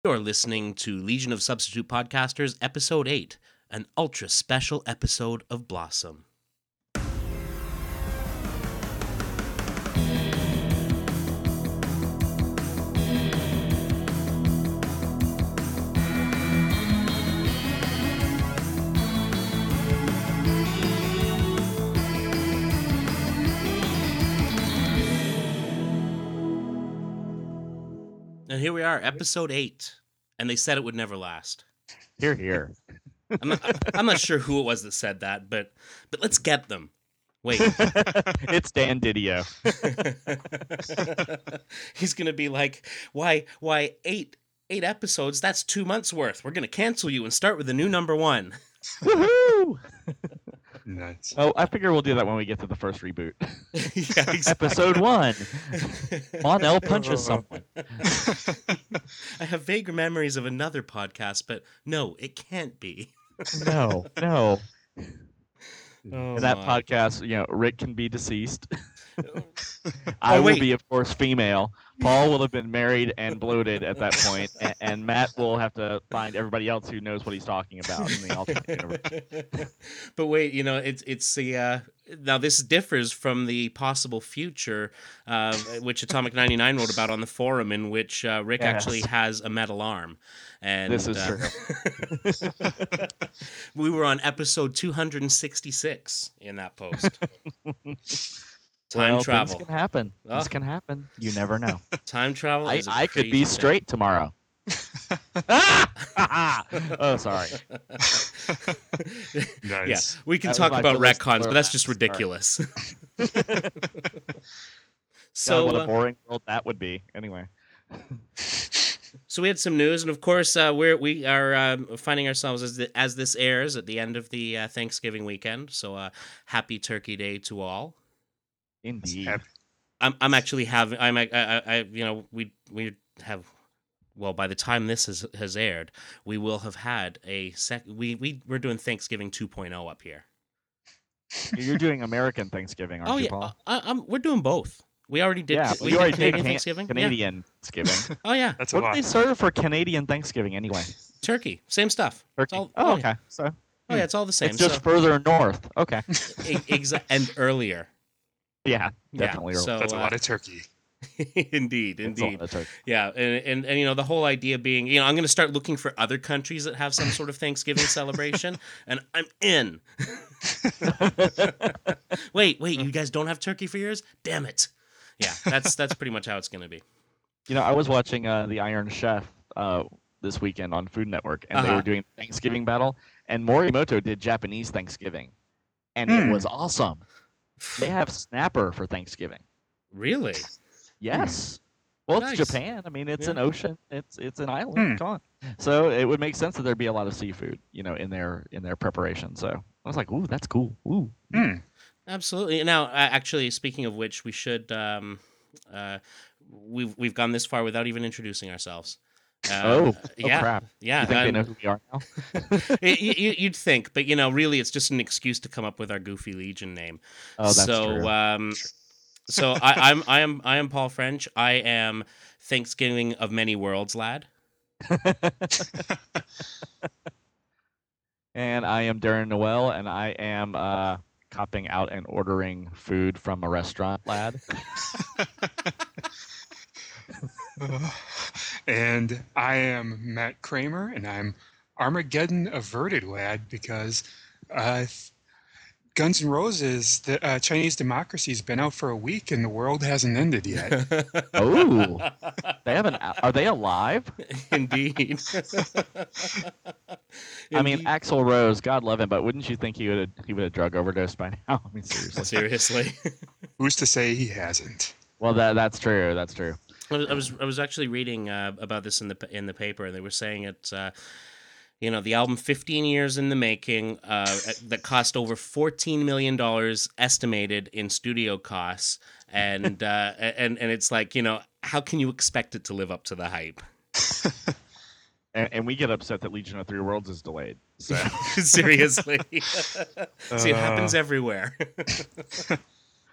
You're listening to Legion of Substitute Podcasters, Episode 8, an ultra special episode of Blossom. And here we are, Episode 8, and they said it would never last. Hear, hear. I'm not sure who it was that said that, but let's get them. Wait. It's Dan Didio. He's going to be like, why eight episodes? That's 2 months worth. We're going to cancel you and start with the new number 1. Woohoo! Nice. Oh, I figure we'll do that when we get to the first reboot. Yeah, exactly. Episode 1. Monel punches someone. I have vague memories of another podcast, but no, it can't be. No. Oh, In that my. podcast, Rick can be deceased. I will wait. be, of course, female. Paul will have been married and bloated at that point, and Matt will have to find everybody else who knows what he's talking about in the alternate universe. But wait, it's the now this differs from the possible future, which Atomic 99 wrote about on the forum, in which Rick Yes. actually has a metal arm. And This is true. we were on episode 266 in that post. Time Well, travel. Things can happen. Oh. Things can happen. You never know. Time travel. Is a I could crazy be thing. straight tomorrow. Oh, sorry. Nice. Yeah, we can That was talk my about Phyllis retcons, but that's Throwback. just Sorry. ridiculous. So, what a So, boring world that would be. Anyway. so we had some news, and of course, we are finding ourselves as this airs at the end of the Thanksgiving weekend. So, happy Turkey Day to all. Indeed. Happy- I'm actually having we have. Well, by the time this has aired, we will have had a we're doing Thanksgiving 2.0 up here. You're doing American Thanksgiving, aren't Oh you, yeah, Paul? we're doing both. We already did. Yeah, we you already Canadian did Thanksgiving. Canadian Thanksgiving. Yeah. Oh yeah, That's a What do lot. they serve for Canadian Thanksgiving anyway? turkey, same stuff. It's Turkey. all- Oh, okay. So Oh yeah, it's all the same. it's just further north. Okay. And earlier. Yeah, Yeah, definitely. so- That's a lot of turkey. Indeed. It's all- that's right. Yeah, and the whole idea being, I'm going to start looking for other countries that have some sort of Thanksgiving celebration, and I'm in. Wait, you guys don't have turkey for yours? Damn it. Yeah, that's pretty much how it's going to be. I was watching the Iron Chef this weekend on Food Network, and they Uh-huh. were doing Thanksgiving battle, and Morimoto did Japanese Thanksgiving, and it was awesome. They have snapper for Thanksgiving. Really? Yes. Well, Nice. it's Japan. I mean, it's an Yeah. ocean. It's an island. Come on. So it would make sense that there'd be a lot of seafood, in their preparation. So I was like, ooh, that's cool. Ooh. Absolutely. Now, actually, speaking of which, we should we've gone this far without even introducing ourselves. Yeah, crap. yeah. You think they know who we are now? You'd think, but really, it's just an excuse to come up with our Goofy Legion name. Oh, that's so, true. So I am Paul French. I am Thanksgiving of many worlds, lad. And I am Darren Noel, and I am copping out and ordering food from a restaurant, lad. And I am Matt Kramer, and I'm Armageddon averted, lad, because Guns N' Roses, the Chinese democracy, has been out for a week, and the world hasn't ended yet. Oh, they haven't. Are they alive? Indeed. I mean, Indeed. Axl Rose, God love him, but wouldn't you think he would have drug overdosed by now? I mean, seriously. Seriously. Who's to say he hasn't? Well, that's true. That's true. I was actually reading about this in the paper, and they were saying it's the album 15 years in the making, that cost over $14 million estimated in studio costs, and it's like, how can you expect it to live up to the hype? And we get upset that Legion of Three Worlds is delayed. So Seriously. See, it happens everywhere.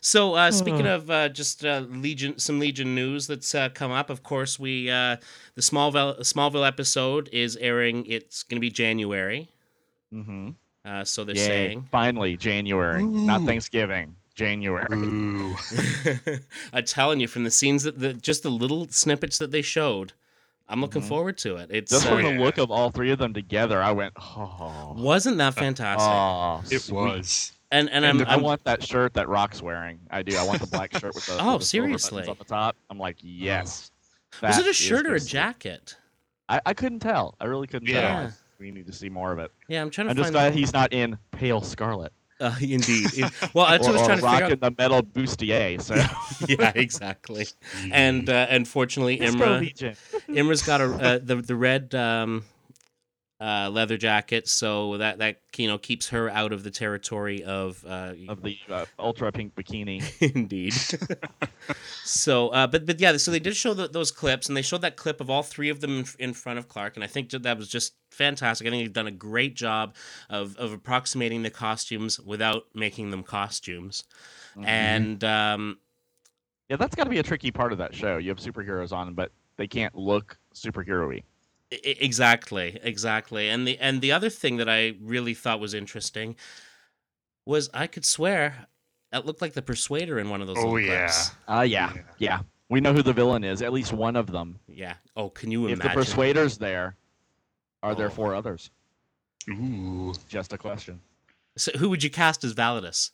So speaking of some Legion news that's come up, of course the Smallville episode is airing. It's going to be January. Mm-hmm. So they're Yay. saying Finally, January, not Ooh. Thanksgiving. January. Ooh. I'm telling you, from the scenes just the little snippets that they showed, I'm looking Mhm. forward to it. It's Just from yeah. the look of all three of them together, I went, oh, wasn't that fantastic? It sweet. was. and and I want that shirt that Rock's wearing. I do. I want the black shirt with the, Oh, with the silver seriously? buttons on the top. I'm like, yes. was it that a is shirt or a just- jacket? I couldn't tell. I really couldn't Yeah. tell. We need to see more of it. Yeah, I'm trying to I'm just find. glad he's not in Pale Scarlet. Indeed. Well, that's what I was trying to figure rocking the metal bustier. So out. Yeah, exactly. And fortunately, Let's go, Imra. VJ. Imra's got the red leather jacket, so that keeps her out of the territory of of the ultra pink bikini. indeed. So, but yeah, so they did show those clips, and they showed that clip of all three of them in front of Clark, and I think that was just fantastic. I think they've done a great job of approximating the costumes without making them costumes, Mhm. and Yeah, that's got to be a tricky part of that show. You have superheroes on, but they can't look superhero-y. Exactly. And the other thing that I really thought was interesting was I could swear it looked like the Persuader in one of those Oh, little yeah. clips. Yeah. We know who the villain is. At least one of them. Yeah. Oh, can you If the imagine? Persuader's there, are there Oh. 4 others? Ooh. Just a question. So who would you cast as Validus?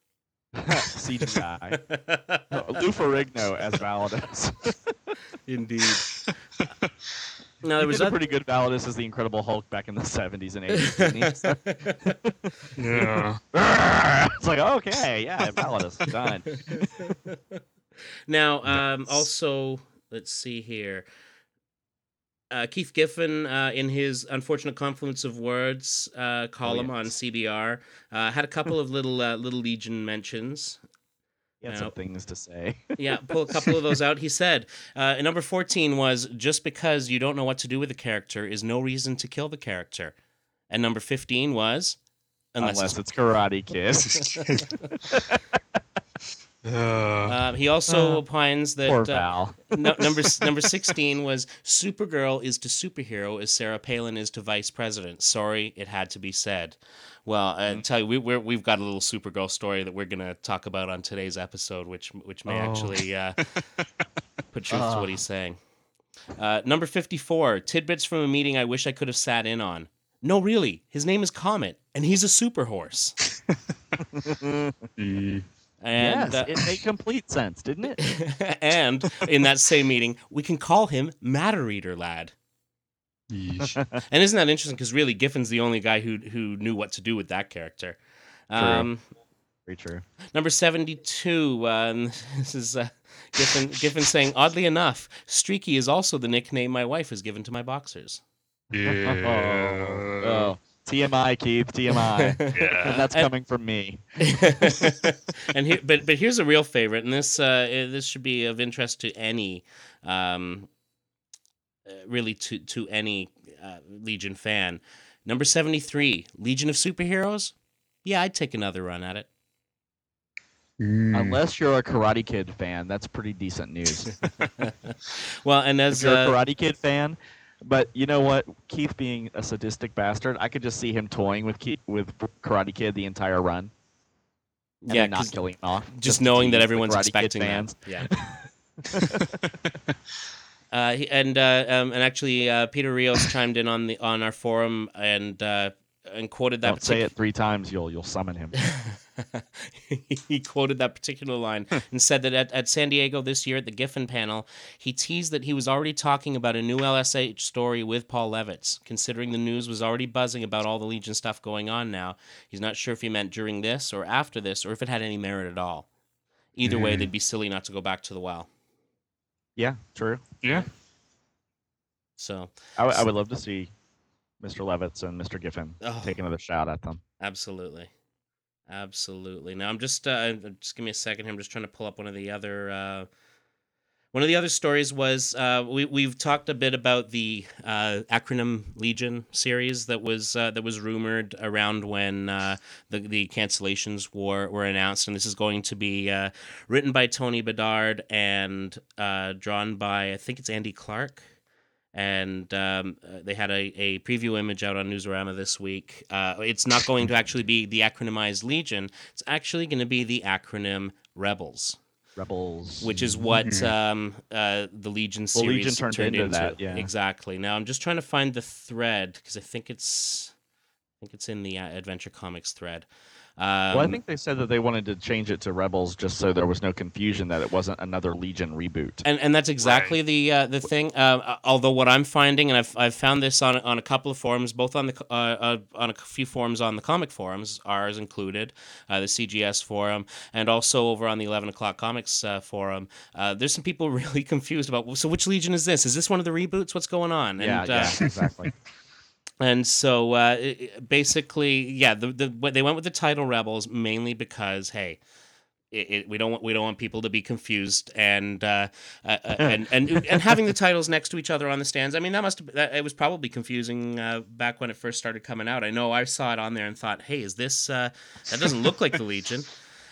CGI. Lou Ferrigno as Validus. Indeed. No, there He was did a other... pretty good Validus as the Incredible Hulk back in the 70s and 80s, didn't he? Yeah. It's like, okay, yeah, Validus, done. Now, Nice. also, let's see here. Keith Giffen, in his Unfortunate Confluence of Words column on yes. CBR, had a couple of little Legion mentions. He had No. some things to say. Yeah, pull a couple of those out. He said, number 14 was, just because you don't know what to do with the character is no reason to kill the character. And number 15 was, Unless it's Karate Kid. he also opines that Poor Val. number 16 was, Supergirl is to superhero as Sarah Palin is to vice president. Sorry, it had to be said. Well, I tell you, we've got a little Supergirl story that we're going to talk about on today's episode, which may actually put truth to what he's saying. Number 54, tidbits from a meeting I wish I could have sat in on. No, really, his name is Comet, and he's a super horse. Mm. And, Yes, it made complete sense, didn't it? and in that same meeting, we can call him Matter Eater Lad. Yeesh. And isn't that interesting? Because really, Giffen's the only guy who knew what to do with that character. True. Very true. Number 72. This is Giffen saying, oddly enough, Streaky is also the nickname my wife has given to my boxers. Yeah. Oh, TMI, Keith, TMI. Yeah. And that's coming from me. And here, but here's a real favorite, and this should be of interest to any, really to any Legion fan. Number 73, Legion of Superheroes. Yeah, I'd take another run at it. Mm. Unless you're a Karate Kid fan, that's pretty decent news. Well, and If as you're a Karate Kid fan, but you know what? Keith being a sadistic bastard, I could just see him toying with Karate Kid the entire run. And yeah, then not 'cause killing him off. just to knowing that tease the everyone's Karate Kid expecting that. fans. Yeah. And actually, Peter Rios chimed in on our forum and quoted that. Don't say it 3 times, you'll summon him. He quoted that particular line and said that at San Diego this year at the Giffen panel, he teased that he was already talking about a new LSH story with Paul Levitz. Considering the news was already buzzing about all the Legion stuff going on now, he's not sure if he meant during this or after this or if it had any merit at all. Either way, they'd be silly not to go back to the well. Yeah, true. Yeah. So, I would love to see Mr. Levitz and Mr. Giffen Oh. take another shot at them. absolutely. Now I'm just give me a second here. I'm just trying to pull up one of the other One of the other stories was we've talked a bit about the acronym Legion series that was rumored around when the cancellations were announced, and this is going to be written by Tony Bedard and drawn by, I think it's Andy Clark. And they had a preview image out on Newsarama this week. It's not going to actually be the acronymized Legion. It's actually going to be the acronym Rebels. Which is what the Legion series Legion turned into that, yeah. Exactly. Now I'm just trying to find the thread because I think it's in the Adventure Comics thread. Well, I think they said that they wanted to change it to Rebels just so there was no confusion that it wasn't another Legion reboot. And that's exactly the thing. Although what I'm finding, and I've found this on a couple of forums, both on the on a few forums on the comic forums, ours included, the CGS forum, and also over on the 11 O'Clock Comics forum. There's some people really confused about. So which Legion is this? Is this one of the reboots? What's going on? And, yeah, exactly. And so basically, yeah, they went with the title Rebels mainly because, hey, we don't want people to be confused and having the titles next to each other on the stands. I mean, it was probably confusing back when it first started coming out. I know I saw it on there and thought, hey, is this that doesn't look like the Legion.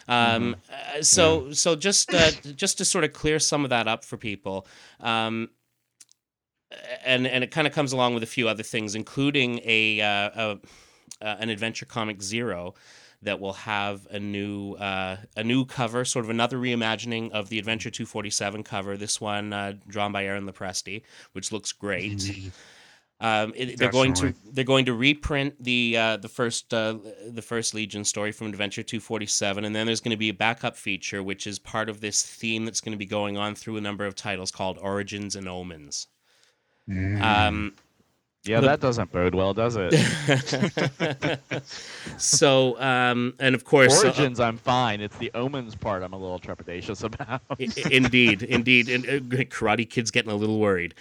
So just to sort of clear some of that up for people. And it kind of comes along with a few other things, including an Adventure Comics 0 that will have a new cover, sort of another reimagining of the Adventure 247 cover. This one drawn by Aaron Lopresti, which looks great. They're going to reprint the first Legion story from Adventure 247, and then there's going to be a backup feature, which is part of this theme that's going to be going on through a number of titles called Origins and Omens. That doesn't bode well, does it? So, and of course, Origins, I'm fine. It's the Omens part I'm a little trepidatious about. Indeed, and Karate Kid's getting a little worried.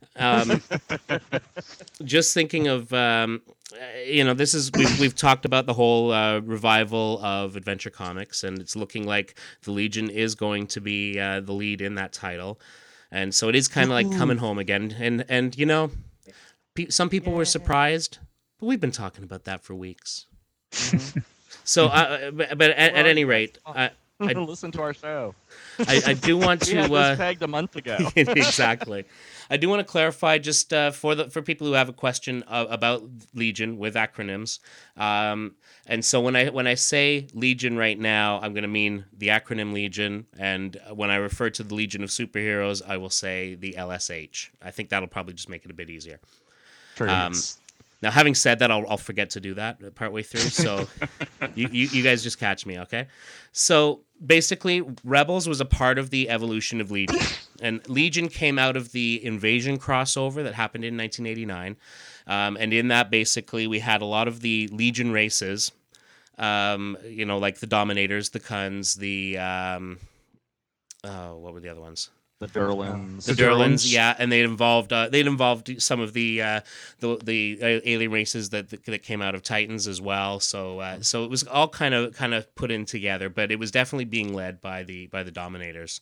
Just thinking of, this is we've talked about the whole revival of Adventure Comics, and it's looking like the Legion is going to be the lead in that title. And so it is kind of like coming home again. And some people were surprised, but we've been talking about that for weeks. Mm-hmm. So, but at any rate, I listen to our show. I do want to. We had this pegged a month ago. Exactly. I do want to clarify just for people who have a question about Legion with acronyms. And so when I say Legion right now, I'm going to mean the acronym Legion, and when I refer to the Legion of Superheroes, I will say the LSH. I think that'll probably just make it a bit easier. Sure. Now, having said that, I'll forget to do that partway through, so you guys just catch me, okay? So basically, Rebels was a part of the evolution of Legion, and Legion came out of the Invasion crossover that happened in 1989, and in that, basically, we had a lot of the Legion races, like the Dominators, the Kuns, the what were the other ones? The Durlans. The Durlans, yeah, and they'd involved some of the alien races that came out of Titans as well. So it was all kind of put in together, but it was definitely being led by the Dominators.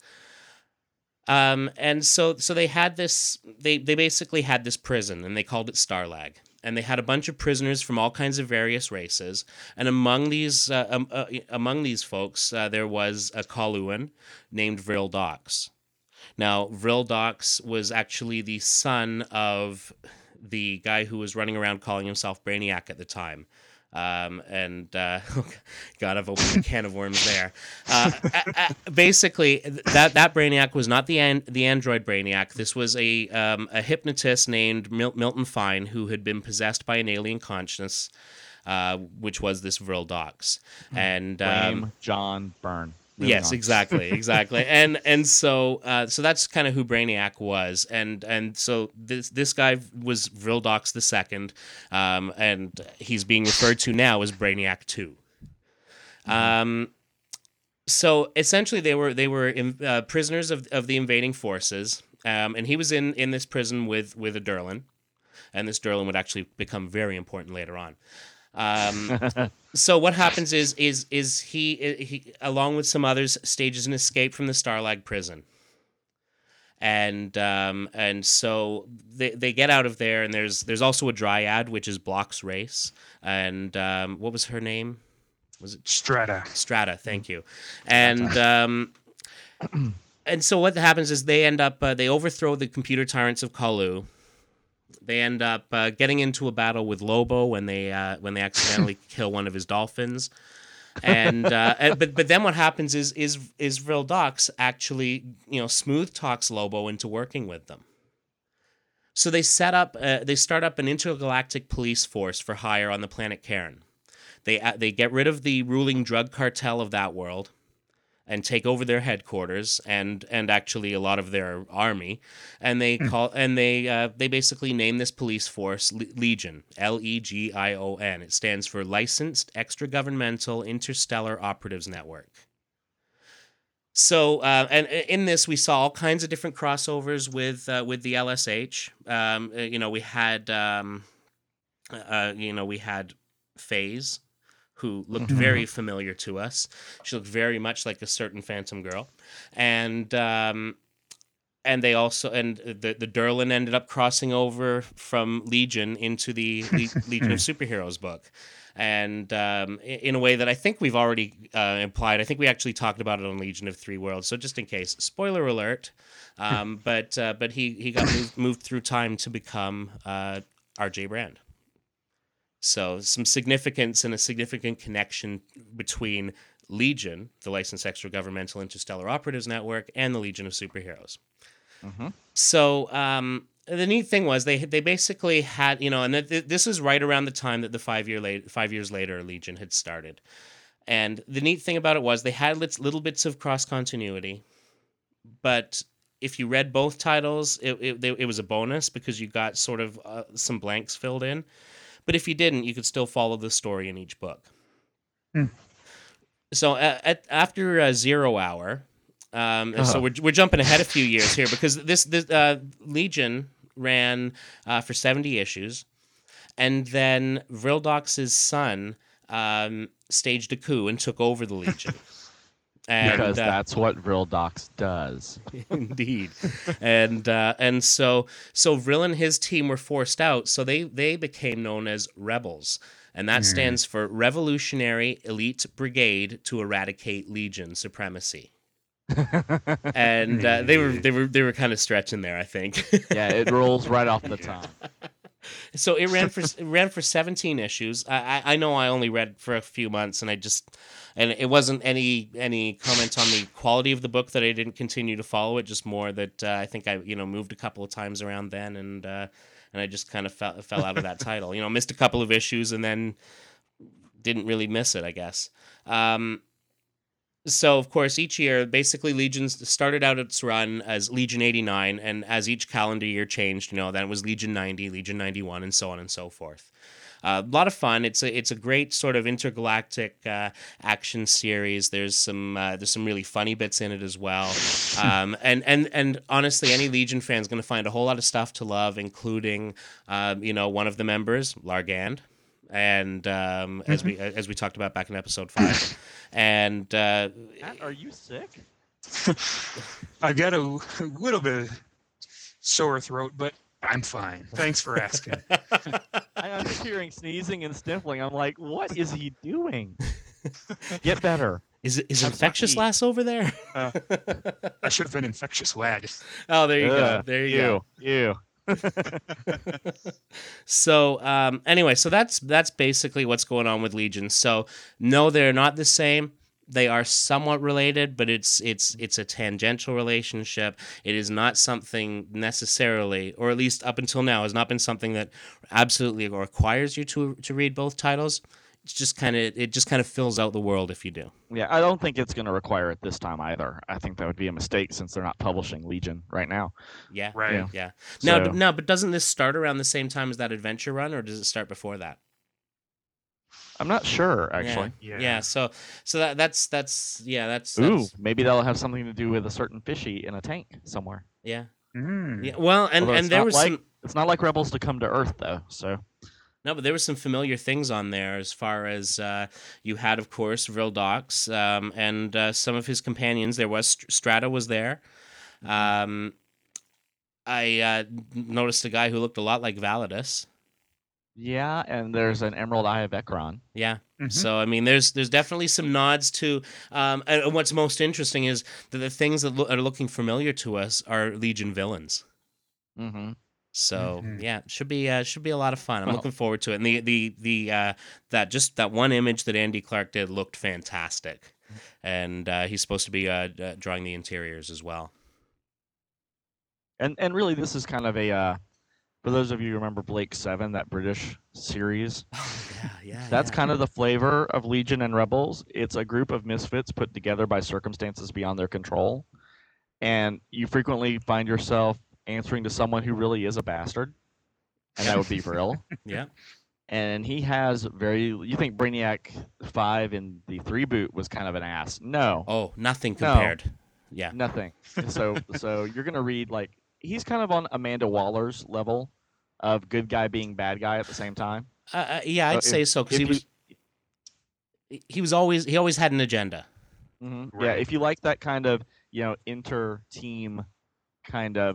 And so they had this. They basically had this prison, and they called it Starlag. And they had a bunch of prisoners from all kinds of various races. And among these folks, there was a Coluan named Vril Dox. Now, Vril Dox was actually the son of the guy who was running around calling himself Brainiac at the time. God, I've opened a can of worms there. Basically, that Brainiac was not the android Brainiac. This was a hypnotist named Milton Fine who had been possessed by an alien consciousness, which was this Vril Dox. And Blame John Byrne. Yes, exactly. And so that's kind of who Brainiac was, and so this guy was Vril Dox II, and he's being referred to now as Brainiac 2. So essentially, they were prisoners of the invading forces, and he was in this prison with a Durlan, and this Durlan would actually become very important later on. So what happens is he along with some others stages an escape from the Starlag prison, and so they get out of there, and there's also a dryad, which is Block's race, and what was her name? Was it Strata. Strata? Thank you, and and so what happens is they end up they overthrow the computer tyrants of Kalu. They end up getting into a battle with Lobo when they accidentally kill one of his dolphins. But then what happens is Vril Dox actually smooth talks Lobo into working with them. So they start up an intergalactic police force for hire on the planet Karen. They get rid of the ruling drug cartel of that world and take over their headquarters and actually a lot of their army, and they basically name this police force Legion, Legion. It stands for Licensed Extragovernmental Interstellar Operatives Network. So, and in this we saw all kinds of different crossovers with the LSH. We had Phase, who looked very familiar to us. She looked very much like a certain Phantom Girl, and they also the Durlan ended up crossing over from Legion into the Legion of Superheroes book, and in a way that I think we've already implied. I think we actually talked about it on Legion of Three Worlds. So just in case, spoiler alert. But he got moved through time to become R.J. Brand. So some significance and a significant connection between Legion, the Licensed Extragovernmental Interstellar Operatives Network, and the Legion of Superheroes. Mm-hmm. So the neat thing was they basically had, and this is right around the time that the 5 years later Legion had started. And the neat thing about it was they had little bits of cross continuity, but if you read both titles, it was a bonus because you got sort of some blanks filled in. But if you didn't, you could still follow the story in each book. So after 0 Hour, so we're jumping ahead a few years here because this Legion ran for 70 issues, and then Vril Dox's son staged a coup and took over the Legion. Because that's what Vril Dox does. Indeed. And so Vril and his team were forced out, so they became known as Rebels. And that stands for Revolutionary Elite Brigade to Eradicate Legion Supremacy. And they were kind of stretching there, I think. Yeah, it rolls right off the tongue. So it ran for 17 issues. I know I only read for a few months, and it wasn't any comment on the quality of the book that I didn't continue to follow it. Just more that I think I moved a couple of times around then, and I just kind of fell out of that title. Missed a couple of issues, and then didn't really miss it, I guess. So, of course, each year, basically, Legion started out its run as Legion 89, and as each calendar year changed, then it was Legion 90, Legion 91, and so on and so forth. A lot of fun. It's a great sort of intergalactic action series. There's some really funny bits in it as well. And honestly, any Legion fan is going to find a whole lot of stuff to love, including one of the members, Largand. And as we talked about back in episode 5, and Matt, are you sick? I got a little bit of sore throat, but I'm fine. Thanks for asking. I'm just hearing sneezing and sniffling. I'm like, what is he doing? Get better. Is Infectious Lass over there? I should have been Infectious Lad. Oh, there you go. There you go. You. So anyway, so that's basically what's going on with Legion. So no, they're not the same. They are somewhat related, but it's a tangential relationship. It is not something necessarily, or at least up until now, has not been something that absolutely requires you to read both titles. It just kind of fills out the world if you do. Yeah, I don't think it's going to require it this time either. I think that would be a mistake since they're not publishing Legion right now. Yeah, right. Yeah. So, But doesn't this start around the same time as that adventure run, or does it start before that? I'm not sure actually. Yeah. So that's Ooh, maybe that'll have something to do with a certain fishy in a tank somewhere. Yeah. Mm. Yeah. Well, and there was it's not like Rebels to come to Earth though, so. No, but there were some familiar things on there as far as you had, of course, Vril Dox and some of his companions. There was Strata was there. I noticed a guy who looked a lot like Validus. Yeah, and there's an Emerald Eye of Ekron. Yeah. Mhm. So I mean, there's definitely some nods to, and what's most interesting is that the things that are looking familiar to us are Legion villains. Mm-hmm. So Mhm. yeah, it should be a lot of fun. I'm Well- looking forward to it. And the that one image that Andy Clark did looked fantastic, and he's supposed to be drawing the interiors as well. And really, this is kind of a for those of you who remember Blake 7, that British series. Oh yeah. That's kind of the flavor of Legion and Rebels. It's a group of misfits put together by circumstances beyond their control, and you frequently find yourself answering to someone who really is a bastard, and that would be Vril. yeah. And he has you think Brainiac 5 in the 3 boot was kind of an ass. No, Oh, nothing No. compared. Yeah. nothing. So you're going to read, like, he's kind of on Amanda Waller's level of good guy being bad guy at the same time. Yeah, I'd if- say so because if he always had an agenda. Yeah, Right. if you like that kind of, inter-team kind of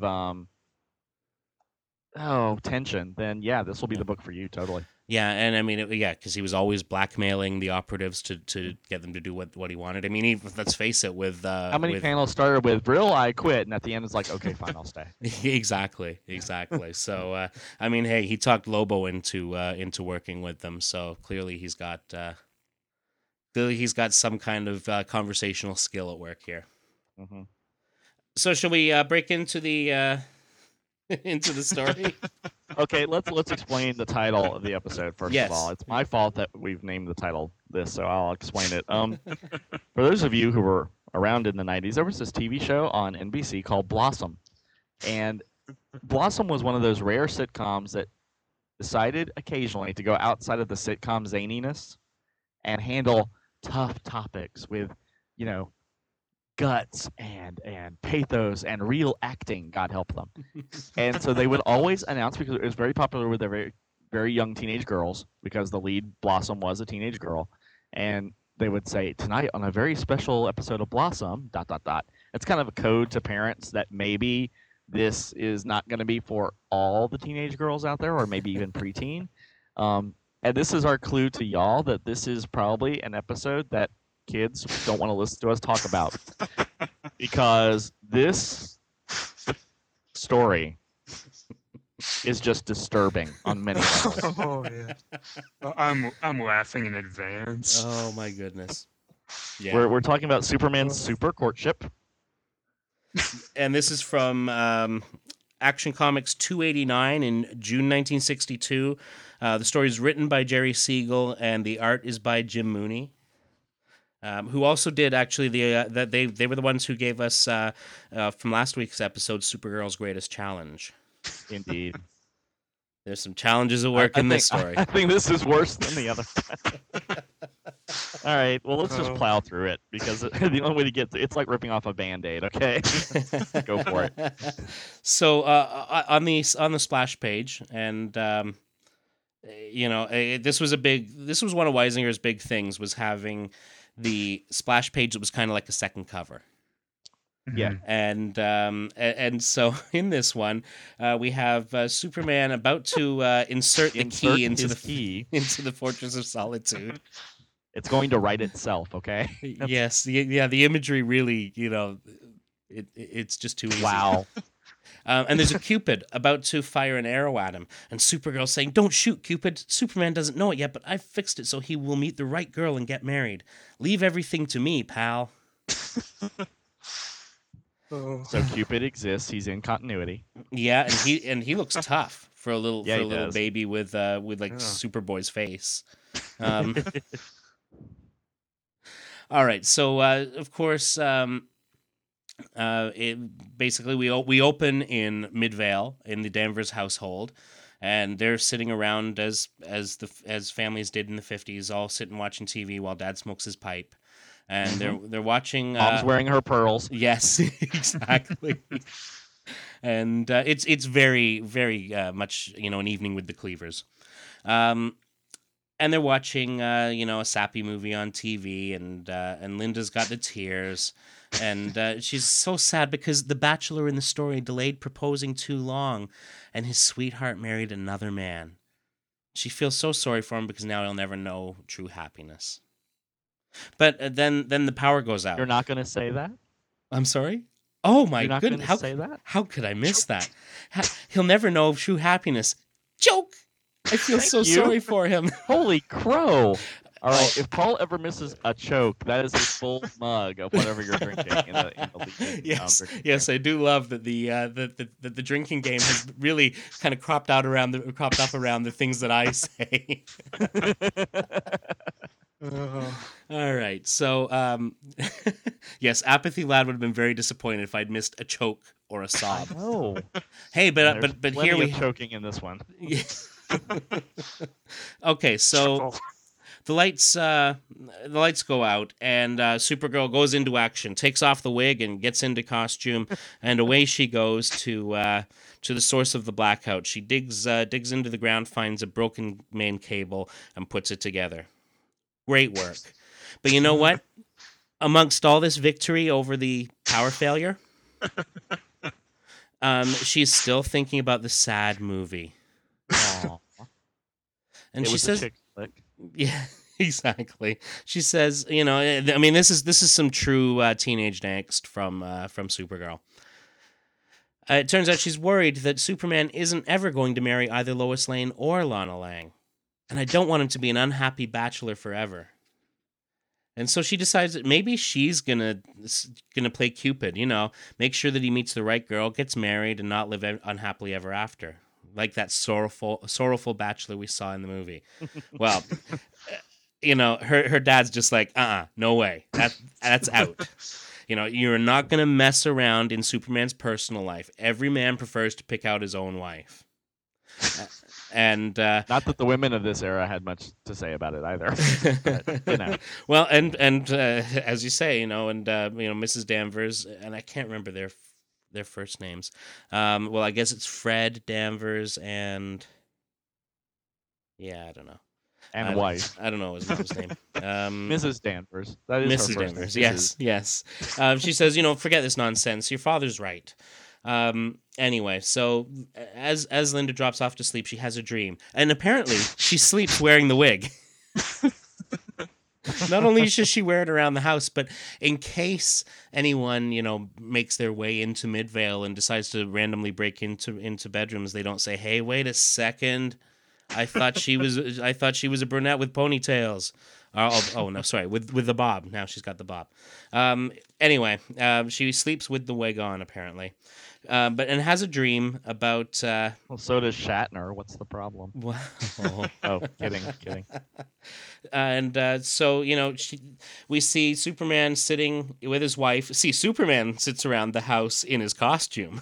tension, then yeah, this will be the book for you, totally. Yeah, and I mean, because he was always blackmailing the operatives to get them to do what he wanted. I mean, let's face it, with How many with... panels started with Vril, I quit, and at the end it's like, okay, fine, I'll stay. exactly. So, I mean, hey, he talked Lobo into working with them. So clearly, he's got some kind of conversational skill at work here. Hmm. So, shall we break into the into the story? Okay, let's explain the title of the episode first Yes. of all. It's my fault that we've named the title this, so I'll explain it. For those of you who were around in the 90s, there was this TV show on NBC called Blossom. And Blossom was one of those rare sitcoms that decided occasionally to go outside of the sitcom zaniness and handle tough topics with, guts and pathos and real acting, God help them. And so they would always announce, because it was very popular with their very, very young teenage girls, because the lead Blossom was a teenage girl, and they would say, tonight on a very special episode of Blossom, ... It's kind of a code to parents that maybe this is not going to be for all the teenage girls out there, or maybe even preteen. And this is our clue to y'all that this is probably an episode that kids don't want to listen to us talk about, because this story is just disturbing on many levels. Oh yeah. I'm laughing in advance. Oh my goodness. Yeah. We're talking about Superman's super courtship. And this is from Action Comics 289 in June 1962. The story is written by Jerry Siegel, and the art is by Jim Mooney, who also did actually they were the ones who gave us from last week's episode Supergirl's Greatest Challenge. Indeed. There's some challenges at work in this story. I think this is worse than the other. All right, well, let's just plow through it, because the only way to get it's like ripping off a Band-Aid, okay? Go for it. So on the splash page, and this was one of Weisinger's big things, was having the splash page that was kind of like a second cover. Yeah. Mhm. And so in this one, we have Superman about to insert the key into his key. into the Fortress of Solitude. It's going to write itself, okay? Yes, the imagery really, it's just too easy. Wow. And there's a Cupid about to fire an arrow at him, and Supergirl saying, "Don't shoot, Cupid. Superman doesn't know it yet, but I've fixed it so he will meet the right girl and get married. Leave everything to me, pal." Oh. So Cupid exists. He's in continuity. Yeah, and he looks tough for a little Yeah, he little does. baby with Yeah. Superboy's face. All right, so of course, basically we open in Midvale in the Danvers household, and they're sitting around as families did in the 50s, all sitting watching TV while Dad smokes his pipe, and they're watching. Mom's wearing her pearls. Yes, exactly. And it's very very much an evening with the Cleavers. and they're watching, a sappy movie on TV, and Linda's got the tears, and she's so sad because the bachelor in the story delayed proposing too long, and his sweetheart married another man. She feels so sorry for him because now he'll never know true happiness. But then the power goes out. You're not going to say that? I'm sorry? Oh my You're not goodness! going to say that? How could I miss that? He'll never know true happiness. Joke. I feel so you. sorry for him. Holy crow! All right, if Paul ever misses a choke, that is a full mug of whatever you're drinking in the lead-in, drinking Yes, game. I do love that the drinking game has really kind of cropped up around the things that I say. All right, so yes, Apathy Lad would have been very disappointed if I'd missed a choke or a sob. Oh, Hey, there's but plenty here we of choking in this one. Okay, so the lights go out, and Supergirl goes into action, takes off the wig, and gets into costume, and away she goes to the source of the blackout. She digs into the ground, finds a broken main cable, and puts it together. Great work. But you know what? Amongst all this victory over the power failure, she's still thinking about the sad movie. Aw. And It she was a says, chick flick. yeah, exactly. She says, I mean, this is some true teenage angst from Supergirl. It turns out she's worried that Superman isn't ever going to marry either Lois Lane or Lana Lang, and I don't want him to be an unhappy bachelor forever. And so she decides that maybe she's gonna play Cupid, make sure that he meets the right girl, gets married, and not live unhappily ever after, like that sorrowful bachelor we saw in the movie. Well, her dad's just like, no way, that's out. You're not gonna mess around in Superman's personal life. Every man prefers to pick out his own wife. And Not that the women of this era had much to say about it either. But, well, and as you say, and Mrs. Danvers, and I can't remember their first names. Well, I guess it's Fred Danvers and I don't know. and wife. I don't know his mom's name. Mrs. Danvers. That is Mrs. her first Danvers. name. Yes. She says, forget this nonsense. Your father's right. Anyway, so as Linda drops off to sleep, she has a dream, and apparently she sleeps wearing the wig. Not only does she wear it around the house, but in case anyone, makes their way into Midvale and decides to randomly break into bedrooms, they don't say, "Hey, wait a second, I thought she was a brunette with ponytails." Oh no, sorry, with the bob. Now she's got the bob. Anyway, she sleeps with the wig on apparently, and has a dream about. Well, so does Shatner. What's the problem? Wow. Oh, kidding. And so we see Superman sitting with his wife. See, Superman sits around the house in his costume.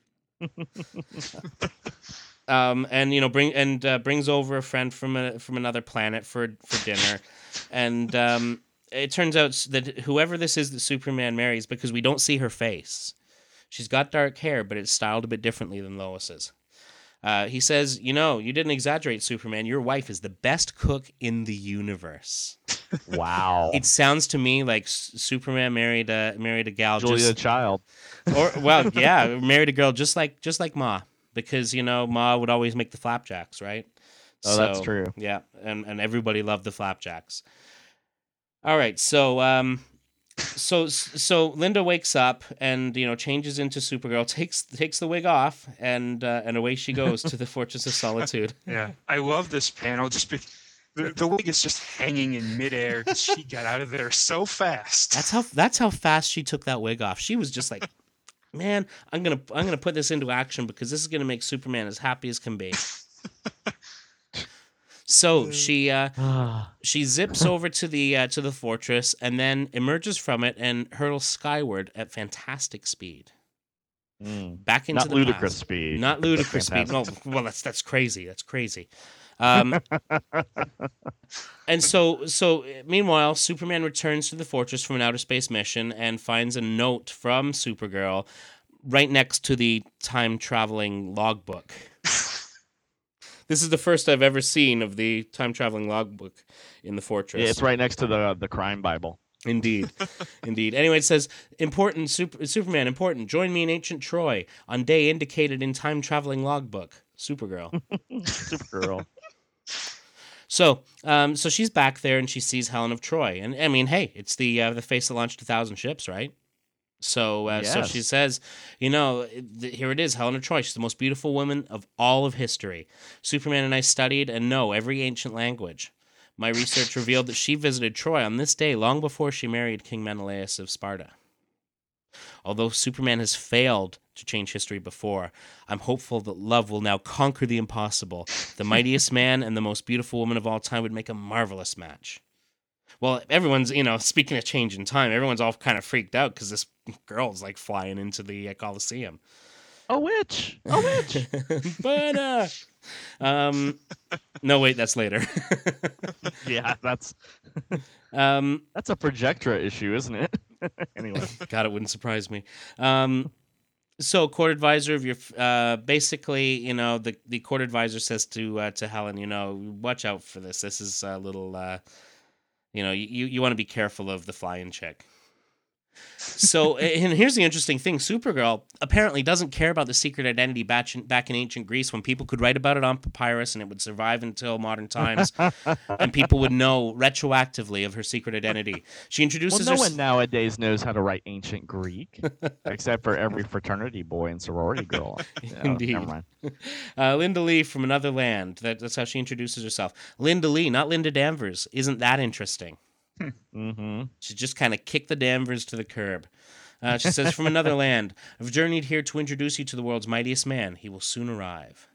And brings over a friend from another planet for dinner, and it turns out that whoever this is that Superman marries, because we don't see her face, she's got dark hair, but it's styled a bit differently than Lois's. He says, you didn't exaggerate, Superman. Your wife is the best cook in the universe. Wow. It sounds to me like Superman married a gal, Julia Child. married a girl just like Ma. Because, Ma would always make the flapjacks, right? Oh, that's true. Yeah, and everybody loved the flapjacks. All right, so Linda wakes up and, changes into Supergirl, takes the wig off, and away she goes to the Fortress of Solitude. Yeah, I love this panel. Just the wig is just hanging in midair. She got out of there so fast. That's how fast she took that wig off. She was just like, man, I'm gonna put this into action because this is gonna make Superman as happy as can be. So she zips over to the fortress and then emerges from it and hurtles skyward at fantastic speed. Back into Not the ludicrous past. speed. Not ludicrous speed. No, well, that's crazy. That's crazy. And so meanwhile, Superman returns to the fortress from an outer space mission and finds a note from Supergirl right next to the time traveling logbook. This is the first I've ever seen of the time traveling logbook in the fortress. Yeah, it's right next to the crime Bible. Indeed. Indeed. Anyway, it says, important, Superman, important. Join me in ancient Troy on day indicated in time traveling logbook. Supergirl. Supergirl. So she's back there and she sees Helen of Troy. And I mean, hey, it's the face that launched 1,000 ships, right? So Yes. she says, here it is, Helen of Troy. She's the most beautiful woman of all of history. Superman and I studied and know every ancient language. My research revealed that she visited Troy on this day long before she married King Menelaus of Sparta. Although Superman has failed to change history before, I'm hopeful that love will now conquer the impossible. The mightiest man and the most beautiful woman of all time would make a marvelous match. Well, everyone's, speaking of change in time, everyone's all kind of freaked out because this girl's like flying into the Colosseum. A witch. A witch. But, no, wait, that's later. Yeah, that's um, a Projectra issue, isn't it? Anyway. God, it wouldn't surprise me. So, court advisor of your, basically, the court advisor says to Helen, watch out for this. This is a little, you want to be careful of the flying chick. So, and here's the interesting thing. Supergirl apparently doesn't care about the secret identity back in ancient Greece when people could write about it on papyrus and it would survive until modern times and people would know retroactively of her secret identity. She introduces Well, no one nowadays knows how to write ancient Greek, except for every fraternity boy and sorority girl. Indeed. Never mind. Linda Lee from another land. That's how she introduces herself. Linda Lee, not Linda Danvers. Isn't that interesting? Mm-hmm. She just kind of kicked the Danvers to the curb. She says, from another land, I've journeyed here to introduce you to the world's mightiest man. He will soon arrive.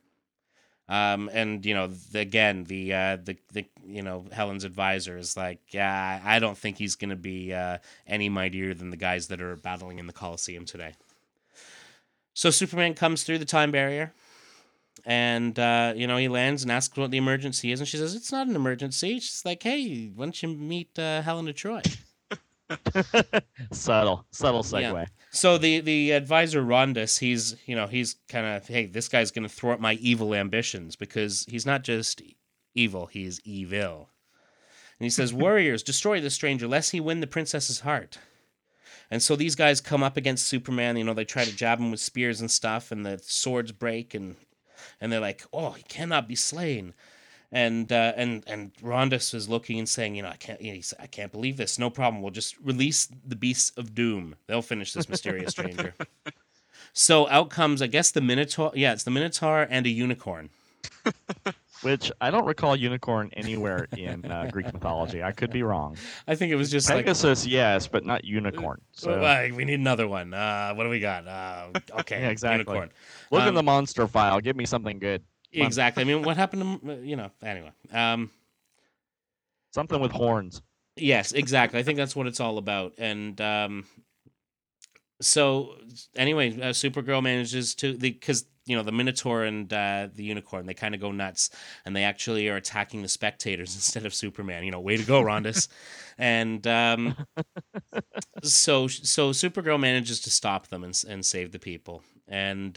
And Helen's advisor is like, yeah, I don't think he's going to be any mightier than the guys that are battling in the Colosseum today. So Superman comes through the time barrier. And, he lands and asks what the emergency is. And she says, it's not an emergency. She's like, hey, why don't you meet Helen of Troy? Subtle segue. Yeah. So the advisor, Rondus, he's kind of, hey, this guy's going to thwart my evil ambitions because he's not just evil, he's evil. And he says, warriors, destroy the stranger lest he win the princess's heart. And so these guys come up against Superman. They try to jab him with spears and stuff, and the swords break, and they're like, oh, he cannot be slain. And Rondus is looking and saying, I can't believe this. No problem. We'll just release the beasts of doom. They'll finish this mysterious stranger. So out comes, I guess, the Minotaur. Yeah, it's the Minotaur and a unicorn. Which I don't recall unicorn anywhere in Greek mythology. I could be wrong. I think it was just Pegasus, yes, but not unicorn. So we need another one. What do we got? Okay, yeah, exactly. Unicorn. Look in the monster file. Give me something good. Exactly. I mean, what happened to anyway? Something with horns. Yes, exactly. I think that's what it's all about. And so anyway, Supergirl manages to because the Minotaur and the unicorn, they kind of go nuts, and they actually are attacking the spectators instead of Superman. Way to go, Rondus. And so Supergirl manages to stop them and save the people. And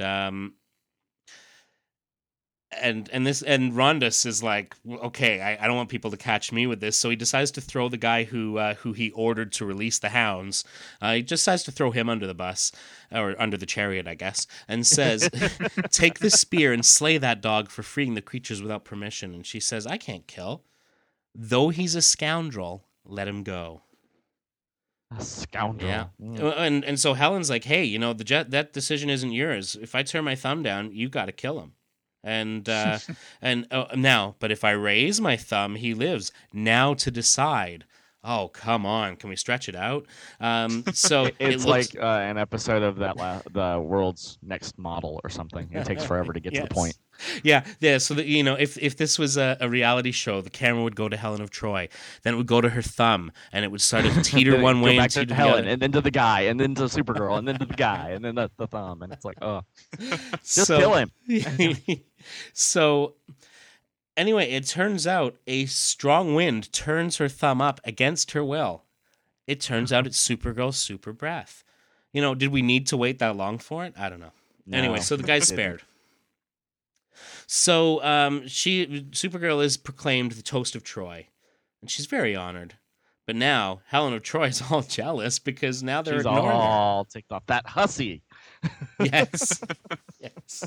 Rondus is like, okay, I don't want people to catch me with this, so he decides to throw the guy who he ordered to release the hounds. He just decides to throw him under the bus, or under the chariot, I guess, and says, "Take this spear and slay that dog for freeing the creatures without permission." And she says, "I can't kill, though he's a scoundrel. Let him go." A scoundrel. Yeah, and so Helen's like, "Hey, that decision isn't yours. If I turn my thumb down, you got to kill him." And now, but if I raise my thumb, he lives. Now to decide. Oh, come on. Can we stretch it out? So it's like an episode of the World's Next Model or something. It takes forever to get to the point. Yeah. So that if this was a reality show, the camera would go to Helen of Troy, then it would go to her thumb, and it would sort of teeter one way and teeter to the Helen, other. and then to the guy, and then to Supergirl, and then to the guy, and then the thumb, and it's like, oh, just kill him. So anyway, it turns out a strong wind turns her thumb up against her will. It turns out it's Supergirl's super breath. Did we need to wait that long for it? I don't know. No, anyway, so the guy's spared. So Supergirl is proclaimed the toast of Troy, and she's very honored. But now Helen of Troy is all jealous because now they're She's ignoring her. all ticked off. That hussy. Yes, yes.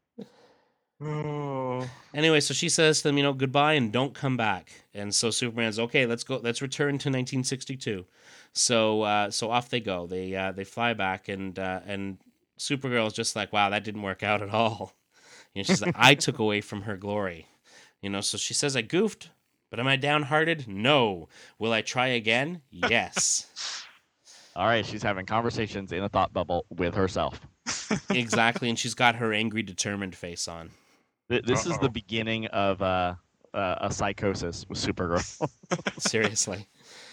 Oh. Anyway, so she says to them, goodbye and don't come back. And so Superman's okay. Let's go. Let's return to 1962. So off they go. They fly back, and Supergirl's just like, wow, that didn't work out at all. She's like, I took away from her glory. So she says, I goofed, but am I downhearted? No. Will I try again? Yes. All right, she's having conversations in a thought bubble with herself. Exactly, and she's got her angry, determined face on. This is the beginning of a psychosis with Supergirl. Seriously.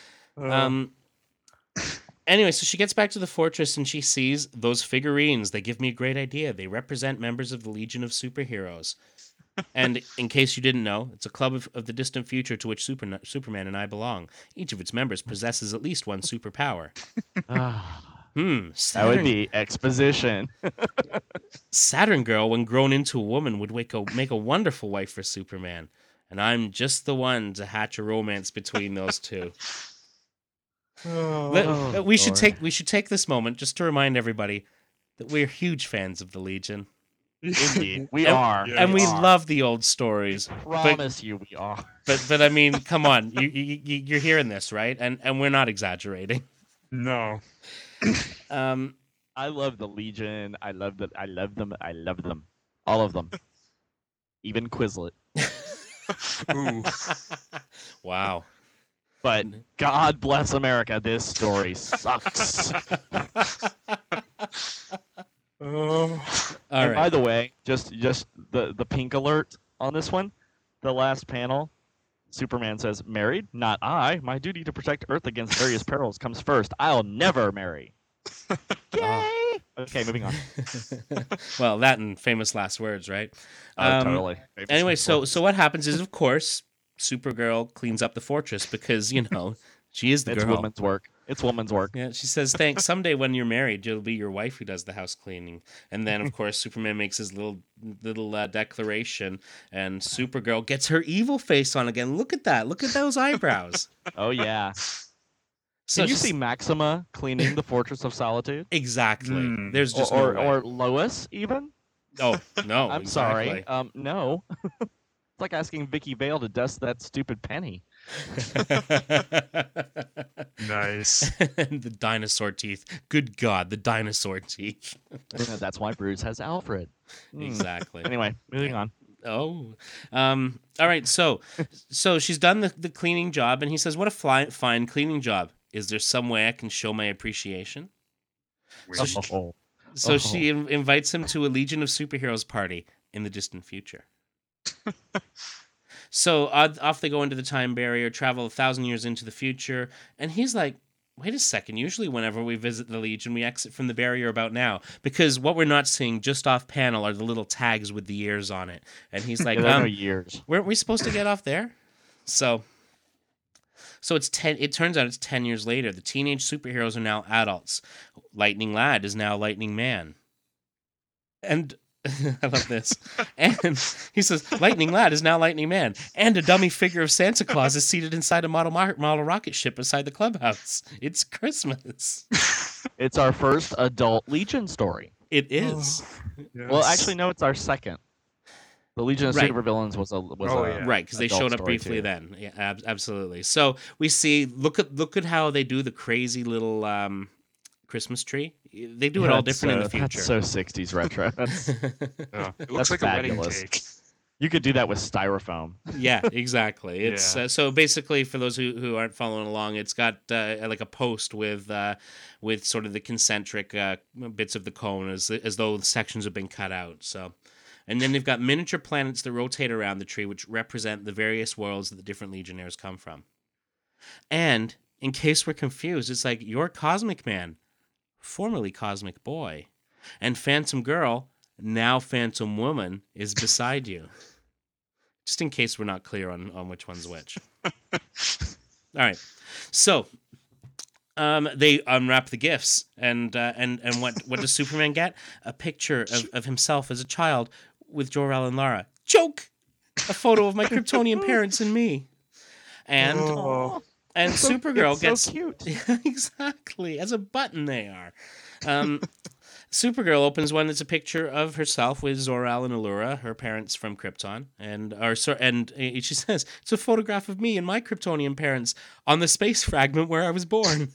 Anyway, so she gets back to the fortress and she sees those figurines. They give me a great idea. They represent members of the Legion of Superheroes. And in case you didn't know, it's a club of the distant future to which Superman and I belong. Each of its members possesses at least one superpower. That would be exposition. Saturn Girl, when grown into a woman, would make a wonderful wife for Superman. And I'm just the one to hatch a romance between those two. We should take this moment just to remind everybody that we're huge fans of the Legion. Indeed, we are, and we love the old stories. Promise you, we are. But I mean, come on, you're hearing this, right? And we're not exaggerating. No. I love the Legion. I love them. I love them. All of them. Even Quizlet. Ooh. Wow. But God bless America, this story sucks. Oh. And by the way, just the pink alert on this one, the last panel, Superman says, "Married? Not I. My duty to protect Earth against various perils comes first. I'll never marry." Yay! Okay, moving on. Well, that and famous last words, right? Totally. Anyway, so what happens is, of course, Supergirl cleans up the fortress because, she is the girl. It's woman's work. It's woman's work. Yeah, she says, thanks. Someday when you're married, it'll be your wife who does the house cleaning. And then, of course, Superman makes his little declaration, and Supergirl gets her evil face on again. Look at that. Look at those eyebrows. Oh, yeah. So Can you see Maxima cleaning the Fortress of Solitude? Exactly. There's just or Lois, even? Oh, no. I'm sorry. No. It's like asking Vicky Vale to dust that stupid penny. Nice. And the dinosaur teeth. Good God, the dinosaur teeth. That's why Bruce has Alfred. Exactly. Anyway, moving on. Oh. All right, so she's done the cleaning job, and he says, what a fine cleaning job. Is there some way I can show my appreciation? So she invites him to a Legion of Superheroes party in the distant future. So off they go into the time barrier, travel 1,000 years into the future, and he's like, wait a second, usually whenever we visit the Legion, we exit from the barrier about now, because what we're not seeing just off panel are the little tags with the years on it. And he's like, years. Weren't we supposed to get off there? So it's 10. It turns out it's 10 years later. The teenage superheroes are now adults. Lightning Lad is now Lightning Man. And I love this. And he says, Lightning Lad is now Lightning Man. And a dummy figure of Santa Claus is seated inside a model rocket ship beside the clubhouse. It's Christmas. It's our first adult Legion story. It is. Yes. Well, actually, no, it's our second. The Legion of Right. Supervillains was a Right, because they adult showed up story, briefly too. then. Yeah, absolutely. So we see, look at how they do the crazy little Christmas tree. They do it all different in the future. That's so 60s retro. It looks like a wedding fabulous. cake. You could do that with styrofoam. Yeah, exactly. It's Yeah. So basically, for those who aren't following along, it's got like a post with sort of the concentric bits of the cone as though sections have been cut out. So, and then they've got miniature planets that rotate around the tree, which represent the various worlds that the different Legionnaires come from. And in case we're confused, it's like you're Cosmic Man, formerly Cosmic Boy, and Phantom Girl, now Phantom Woman, is beside you. Just in case we're not clear on which one's which. All right. So they unwrap the gifts, and what does Superman get? A picture of himself as a child with Jor-El and Lara, Joke! A photo of my Kryptonian parents and me. And Oh. and Supergirl It's gets so cute. Yeah, exactly, as a button they are. Supergirl opens one that's a picture of herself with Zor-El and Allura, her parents from Krypton, and she says it's a photograph of me and my Kryptonian parents on the space fragment where I was born.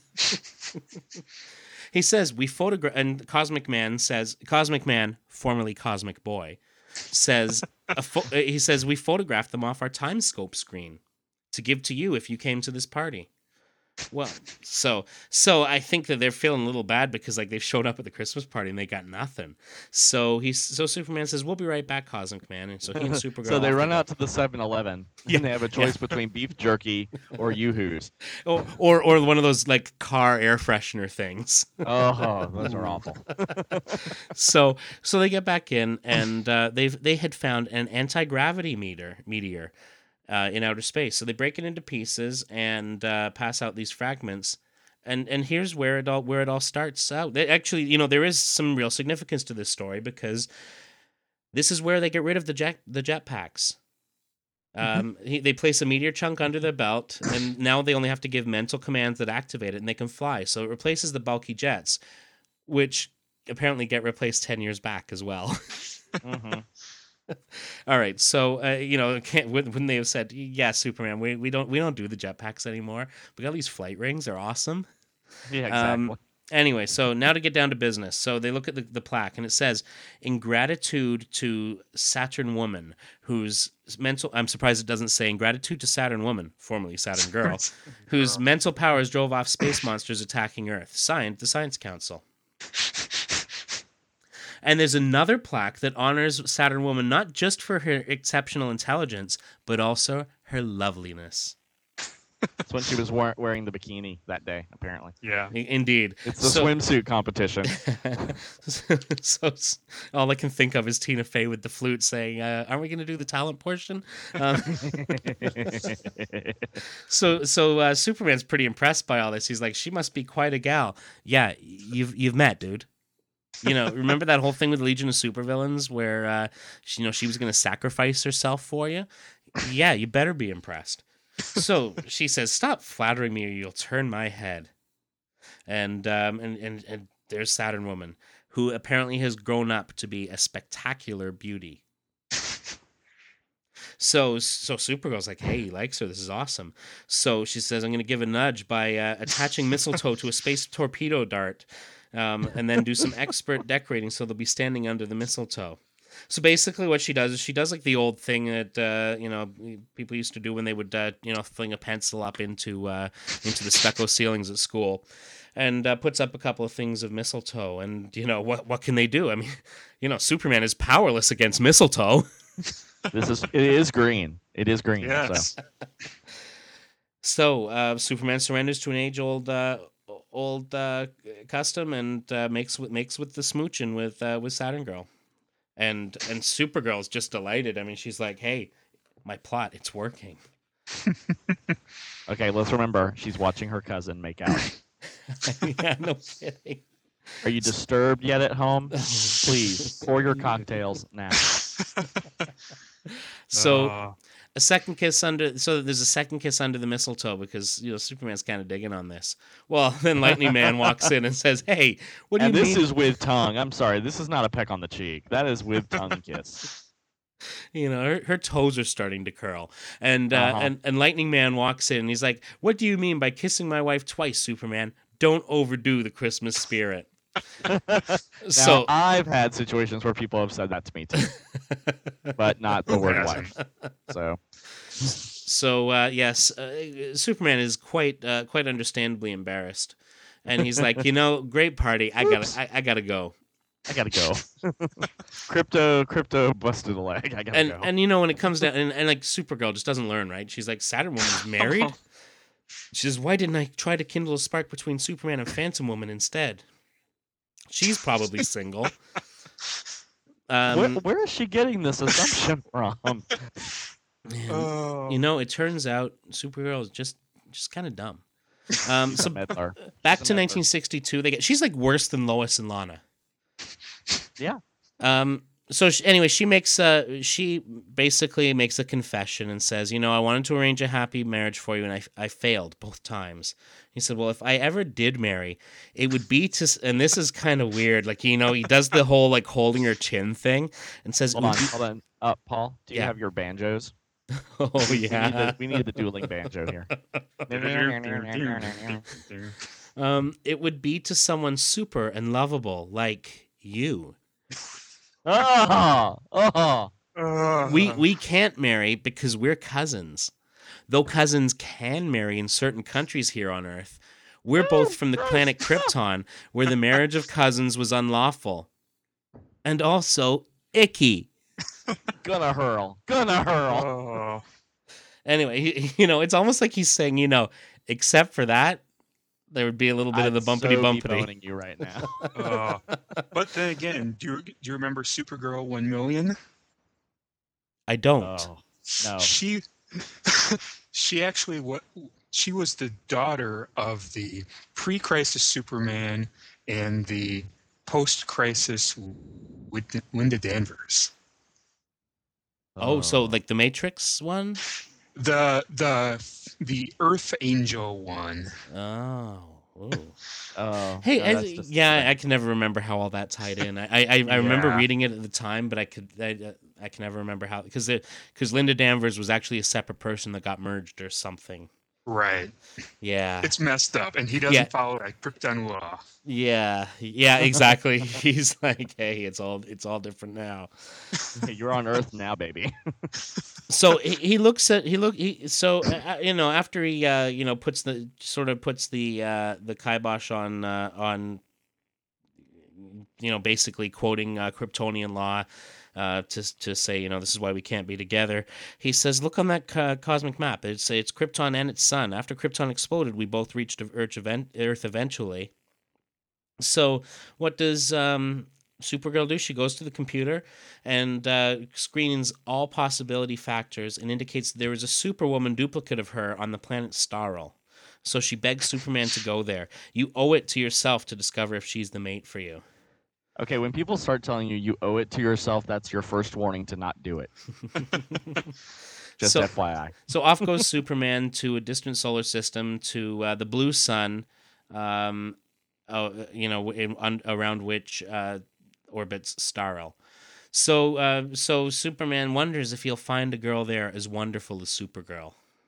He says we photograph, and Cosmic Man, formerly Cosmic Boy, says he says we photographed them off our time scope screen to give to you if you came to this party. Well, so I think that they're feeling a little bad because like they showed up at the Christmas party and they got nothing. So Superman says, "We'll be right back, Cosmic Man." And so he and Supergirl. So they off run go. out to the 7-Eleven Yeah, and they have a choice between beef jerky or Yoo-Hoos. or one of those like car air freshener things. Oh, those are awful. So they get back in and they had found an anti-gravity meteor. In outer space, so they break it into pieces and pass out these fragments, and here's where it all starts out. Actually, there is some real significance to this story because this is where they get rid of the jetpacks. They place a meteor chunk under their belt, and now they only have to give mental commands that activate it, and they can fly. So it replaces the bulky jets, which apparently get replaced 10 years back as well. Mm-hmm. All right, so when they have said, "Yeah, Superman, we don't do the jetpacks anymore. We got these flight rings; they're awesome." Yeah, exactly. Anyway, so now to get down to business. So they look at the plaque, and it says, "In gratitude to Saturn Woman, whose mental..." I'm surprised it doesn't say, "In gratitude to Saturn Woman, formerly Saturn Girl, whose mental powers drove off space monsters attacking Earth. Signed, the Science Council." And there's another plaque that honors Saturn Woman not just for her exceptional intelligence, but also her loveliness. That's when she was wearing the bikini that day, apparently. Yeah. Indeed. It's the swimsuit competition. So all I can think of is Tina Fey with the flute saying, aren't we going to do the talent portion? So Superman's pretty impressed by all this. He's like, she must be quite a gal. Yeah, you've met, dude. Remember that whole thing with Legion of Supervillains where, she was going to sacrifice herself for you? Yeah, you better be impressed. So she says, "Stop flattering me or you'll turn my head." And there's Saturn Woman, who apparently has grown up to be a spectacular beauty. So Supergirl's like, "Hey, he likes her. This is awesome." So she says, "I'm going to give a nudge by attaching mistletoe to a space torpedo dart. And then do some expert decorating so they'll be standing under the mistletoe." So basically what she does is she does like the old thing that, people used to do when they would, fling a pencil up into the stucco ceilings at school and puts up a couple of things of mistletoe. And, what can they do? I mean, Superman is powerless against mistletoe. It is green. It is green. Yes. So Superman surrenders to an age-old custom and makes with the smooching with Saturn Girl, and Supergirl's just delighted. I mean, she's like, "Hey, my plot, it's working." Okay, let's remember she's watching her cousin make out. Yeah, no kidding. Are you disturbed yet at home? Please pour your cocktails now. So there's a second kiss under the mistletoe because Superman's kind of digging on this. Well, then Lightning Man walks in and says, "Hey, what do you mean?" And this is with tongue. I'm sorry, this is not a peck on the cheek. That is with tongue kiss. Her toes are starting to curl, and Lightning Man walks in and he's like, "What do you mean by kissing my wife twice, Superman? Don't overdo the Christmas spirit." Now, I've had situations where people have said that to me too, but not the word wife. So yes, Superman is quite understandably embarrassed, and he's like, "Great party. I gotta go. I gotta go." Crypto busted a leg. I gotta go. And when it comes down, and like Supergirl just doesn't learn, right? She's like, Saturn Woman's married. She says, "Why didn't I try to kindle a spark between Superman and Phantom Woman instead? She's probably single." Where is she getting this assumption from? It turns out Supergirl is just kind of dumb. So back to 1962, she's like worse than Lois and Lana. Yeah. So anyway, she basically makes a confession and says, I wanted to arrange a happy marriage for you, and I failed both times. He said, well, if I ever did marry, it would be to, and this is kind of weird, like, he does the whole like holding her chin thing and says, Hold on. Paul, do you have your banjos? oh yeah, We need the dueling banjo here. It would be to someone super and lovable like you. Oh. We can't marry because we're cousins. Though cousins can marry in certain countries here on Earth, we're both from the planet Krypton, where the marriage of cousins was unlawful. And also icky. Gonna hurl. Oh. Anyway, it's almost like he's saying, except for that, there would be a little bit of the bumpity bumpity. I'm so you right now. But then again, do you remember Supergirl 1 Million? I don't. Oh, no. She actually she was the daughter of the pre-crisis Superman and the post-crisis Linda Danvers. Oh, so like the Matrix one? The Earth Angel one. Oh. Ooh. Oh. Hey, no, I can never remember how all that tied in. I remember reading it at the time, but I can never remember how, because Linda Danvers was actually a separate person that got merged or something. Right. Yeah. It's messed up, and he doesn't follow like Krypton law. Yeah, exactly. He's like, hey, it's all different now. You're on Earth now, baby. So he looks at after he puts the kibosh on basically quoting Kryptonian law to say this is why we can't be together. He says, look on that cosmic map. It's Krypton and its sun. After Krypton exploded, we both reached Earth eventually. So what does Supergirl do? She goes to the computer and screens all possibility factors and indicates there is a Superwoman duplicate of her on the planet Starl. So she begs Superman to go there. You owe it to yourself to discover if she's the mate for you. Okay, when people start telling you owe it to yourself, that's your first warning to not do it. Just FYI. So off goes Superman to a distant solar system, to the blue sun, around which orbits Starl. So Superman wonders if he'll find a girl there as wonderful as Supergirl.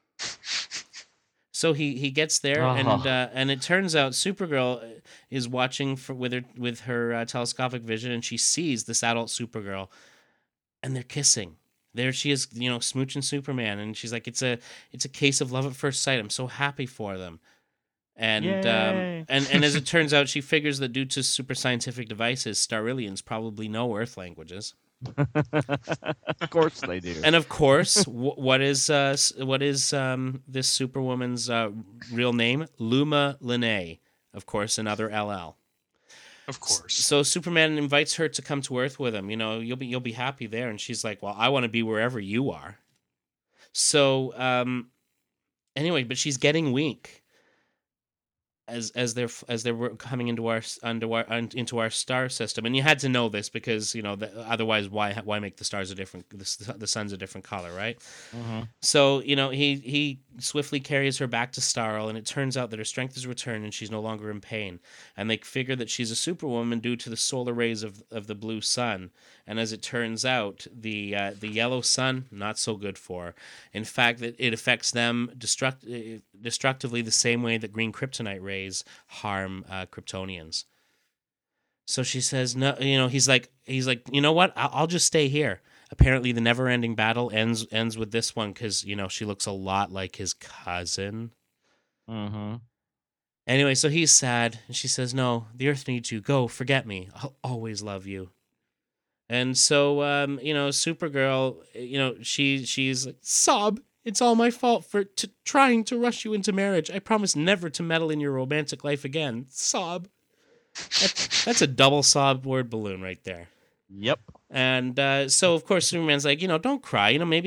So he gets there, and it turns out Supergirl is watching with her telescopic vision, and she sees this adult Supergirl, and they're kissing. There she is, smooching Superman, and she's like, "It's a case of love at first sight. I'm so happy for them." And and as it turns out, she figures that due to super scientific devices, Starillians probably know Earth languages. Of course they do. And of course, what is this Superwoman's real name? Luma Linnae. Of course, another LL. Of course. So Superman invites her to come to Earth with him. You'll be happy there, and she's like, "Well, I want to be wherever you are." So anyway, but she's getting weak as they're coming into our star system, and you had to know this because otherwise why make the stars the sun's a different color, right? Mm-hmm. So he swiftly carries her back to Starl, and it turns out that her strength is returned and she's no longer in pain, and they figure that she's a Superwoman due to the solar rays of the blue sun. And as it turns out, the yellow sun, not so good for her. In fact, it affects them destructively the same way that green kryptonite rays harm Kryptonians. So she says, no, he's like, you know what? I'll just stay here. Apparently, the never-ending battle ends with this one because she looks a lot like his cousin. Mm-hmm. Anyway, so he's sad, and she says, "No, the Earth needs you. Go, forget me. I'll always love you." And so, Supergirl, she's like, "Sob, it's all my fault for trying to rush you into marriage. I promise never to meddle in your romantic life again. Sob." That's a double sob word balloon right there. Yep. And so, of course, Superman's like, don't cry. Maybe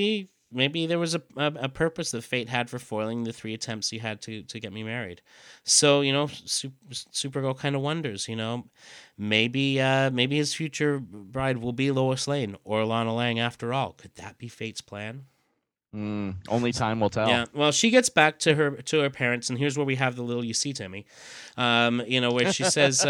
maybe there was a purpose that fate had for foiling the 3 attempts he had to get me married. So, Supergirl kind of wonders, maybe his future bride will be Lois Lane or Lana Lang after all. Could that be fate's plan? Only time will tell. Yeah. Well, she gets back to her parents, and here's where we have the little "you see, Timmy," where she says.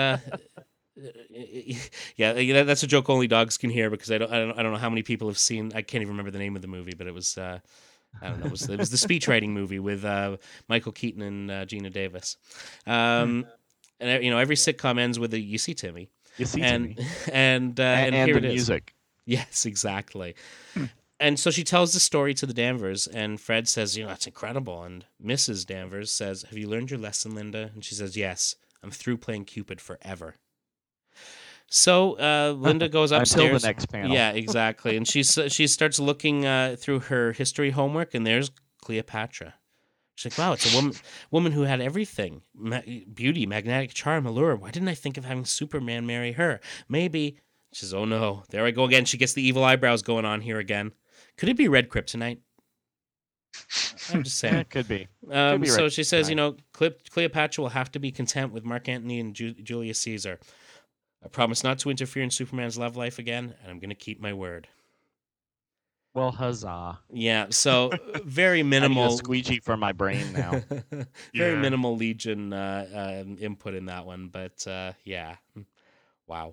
Yeah, that's a joke only dogs can hear, because I don't know how many people have seen. I can't even remember the name of the movie, but it was I don't know. It was the speech writing movie with Michael Keaton and Gina Davis. And every sitcom ends with a "you see, Timmy." You see, Timmy. And here the it is. Music. Yes, exactly. And so she tells the story to the Danvers, and Fred says, "That's incredible." And Mrs. Danvers says, "Have you learned your lesson, Linda?" And she says, "Yes, I'm through playing Cupid forever." So Linda goes upstairs. Until the next panel. Yeah, exactly. And she starts looking through her history homework, and there's Cleopatra. She's like, "Wow, it's a woman who had everything: beauty, magnetic charm, allure. Why didn't I think of having Superman marry her? Maybe." She says, "Oh no, there I go again." She gets the evil eyebrows going on here again. Could it be red kryptonite? I'm just saying. It could be. So she says, Cleopatra will have to be content with Mark Antony and Julius Caesar. I promise not to interfere in Superman's love life again, and I'm going to keep my word. Well, huzzah. Yeah, so very minimal. I need a squeegee for my brain now. Very minimal Legion input in that one, but yeah. Wow.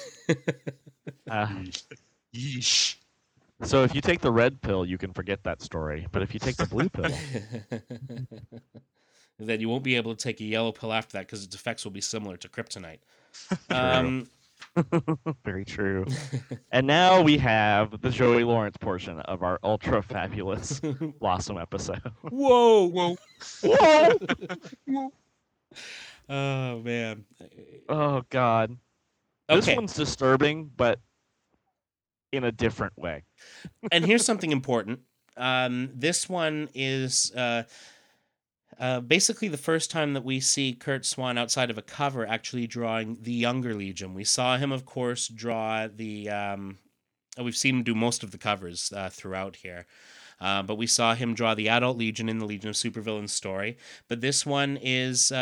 Yeesh. So if you take the red pill, you can forget that story. But if you take the blue pill... then you won't be able to take a yellow pill after that, because its effects will be similar to kryptonite. Very true. And now we have the Joey Lawrence portion of our ultra fabulous Blossom episode. Whoa! Whoa. Whoa! Oh, man. Oh, God. Okay. This one's disturbing, but in a different way. And here's something important. This one is basically the first time that we see Curt Swan outside of a cover actually drawing the younger Legion. We saw him, of course, draw the... we've seen him do most of the covers throughout here. But we saw him draw the adult Legion in the Legion of Supervillains story. But this one is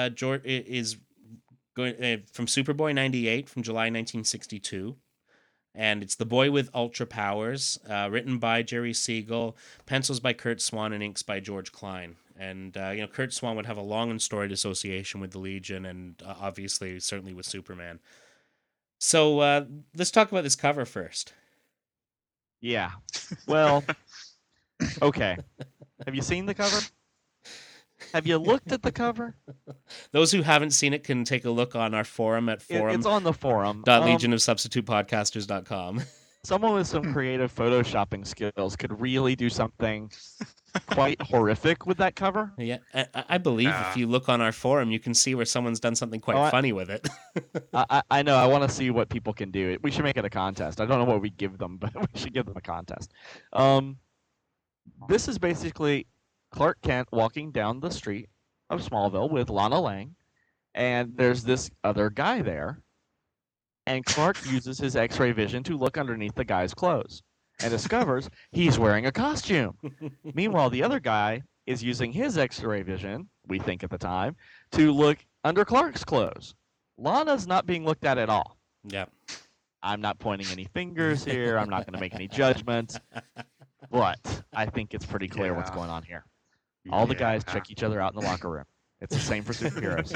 going from Superboy 98 from July 1962. And it's The Boy with Ultra Powers, written by Jerry Siegel, pencils by Curt Swan, and inks by George Klein. And, Curt Swan would have a long and storied association with the Legion, and obviously, certainly with Superman. So let's talk about this cover first. Yeah. Well, okay. Have you seen the cover? Have you looked at the cover? Those who haven't seen it can take a look on our forum at forum. It's on the forum. .legionofsubstitutepodcasters.com. Someone with some creative photoshopping skills could really do something quite horrific with that cover. Yeah, I believe if you look on our forum, you can see where someone's done something quite funny with it. I know. I want to see what people can do. We should make it a contest. I don't know what we give them, but we should give them a contest. This is basically Clark Kent walking down the street of Smallville with Lana Lang, and there's this other guy there, and Clark uses his X-ray vision to look underneath the guy's clothes and discovers he's wearing a costume. Meanwhile, the other guy is using his X-ray vision, we think at the time, to look under Clark's clothes. Lana's not being looked at all. Yeah. I'm not pointing any fingers here. I'm not going to make any judgments. But I think it's pretty clear what's going on here. All the guys check each other out in the locker room. It's the same for superheroes.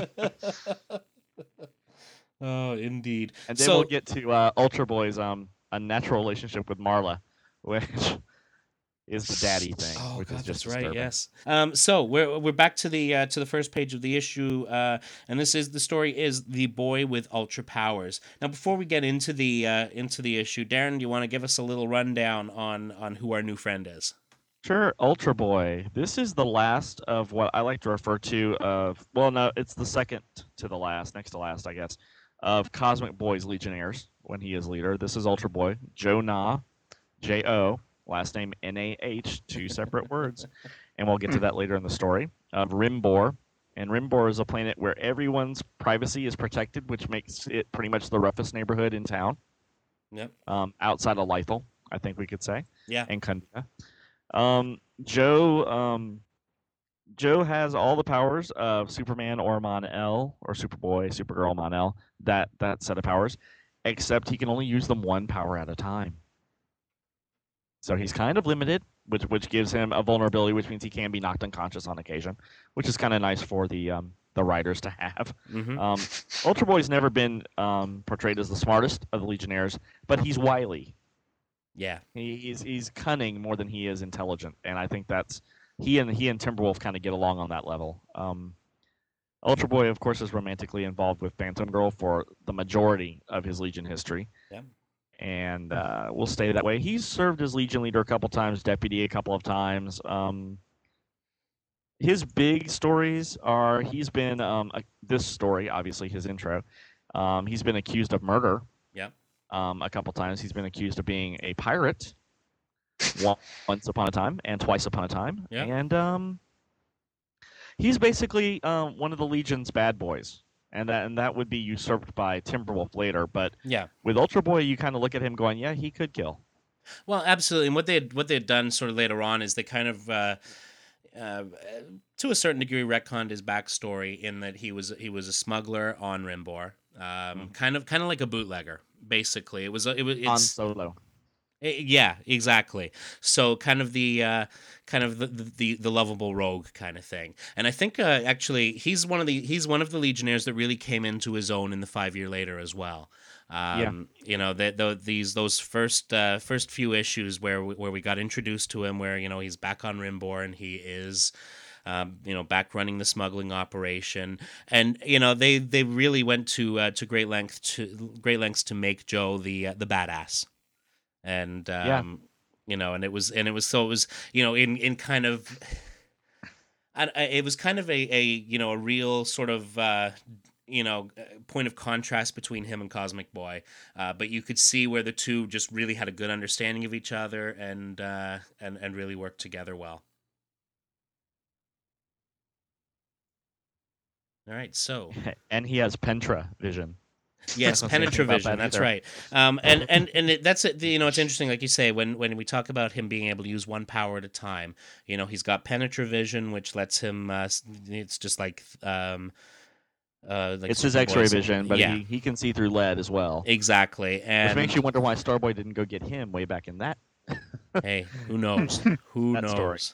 Oh, indeed. And then we'll get to Ultra Boy's unnatural relationship with Marla, which is the daddy thing. Oh, which God, is just that's right. disturbing. Yes. So we're back to the first page of the issue, and the story is The Boy with Ultra Powers. Now, before we get into the issue, Darren, do you want to give us a little rundown on who our new friend is? Sure, Ultra Boy. This is the last of what I like to refer to it's the second to the last, next to last, I guess, of Cosmic Boy's Legionnaires when he is leader. This is Ultra Boy, Joe Nah, J-O, last name N-A-H, 2 separate words, and we'll get to that later in the story, of Rimbor. And Rimbor is a planet where everyone's privacy is protected, which makes it pretty much the roughest neighborhood in town. Yep. Outside of Lythal, I think we could say. Yeah. And Kunda. Joe has all the powers of Superman or Mon-El, or Superboy, Supergirl, Mon-El, that set of powers, except he can only use them one power at a time. So he's kind of limited, which gives him a vulnerability, which means he can be knocked unconscious on occasion, which is kind of nice for the writers to have. Mm-hmm. Ultra Boy's never been portrayed as the smartest of the Legionnaires, but he's wily. Yeah. He's cunning more than he is intelligent, and I think that's he and Timberwolf kind of get along on that level. Ultra Boy, of course, is romantically involved with Phantom Girl for the majority of his Legion history. Yeah. And will stay that way. He's served as Legion leader a couple times, deputy a couple of times. His big stories are he's been this story, obviously his intro. He's been accused of murder. Yeah. A couple times. He's been accused of being a pirate once upon a time and twice upon a time. Yeah. And he's basically one of the Legion's bad boys. And that would be usurped by Timberwolf later, but Yeah. with Ultra Boy, you kind of look at him going, yeah, he could kill. Well, absolutely. And what they had done sort of later on is they kind of, to a certain degree, retconned his backstory in that he was a smuggler on Rimbor, kind of like a bootlegger, basically. It's Han Solo. Yeah, exactly. So kind of the lovable rogue kind of thing. And I think actually he's one of the Legionnaires that really came into his own in the 5 year later as well. You know, those first few issues where we got introduced to him, where you know he's back on Rimbor and he is back running the smuggling operation, and you know they really went to great lengths to make Joe the badass. And you know, and it was you know in kind of it was kind of a you know a real sort of point of contrast between him and Cosmic Boy, but you could see where the two just really had a good understanding of each other and really worked together well. All right, so and he has Pentra vision. Yes, Penetravision. That's right. That's it. You know, it's interesting, like you say, when we talk about him being able to use one power at a time. You know, he's got Penetravision, which lets him. It's just like. It's his X-ray vision, but yeah. he can see through lead as well. Exactly, and which makes you wonder why Starboy didn't go get him way back in that. Hey, who knows? Who that knows?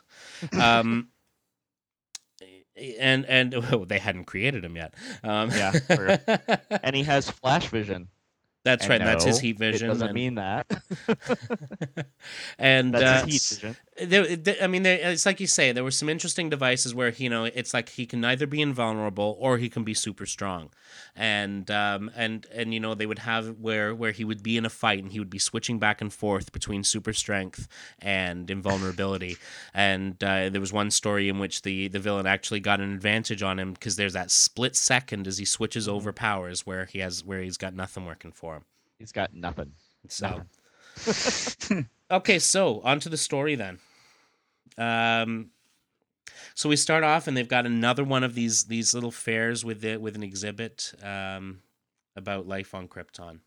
And they hadn't created him yet. Yeah, true. And he has flash vision. That's right. No, that's his heat vision. It doesn't mean that. And that's his heat vision. I mean, it's like you say. There were some interesting devices where it's like he can either be invulnerable or he can be super strong, and you know they would have where he would be in a fight and he would be switching back and forth between super strength and invulnerability. And there was one story in which the villain actually got an advantage on him because there's that split second as he switches over powers where he's got nothing working for him. He's got nothing. So. Okay, so on to the story then. So we start off, and they've got another one of these little fairs with an exhibit about life on Krypton.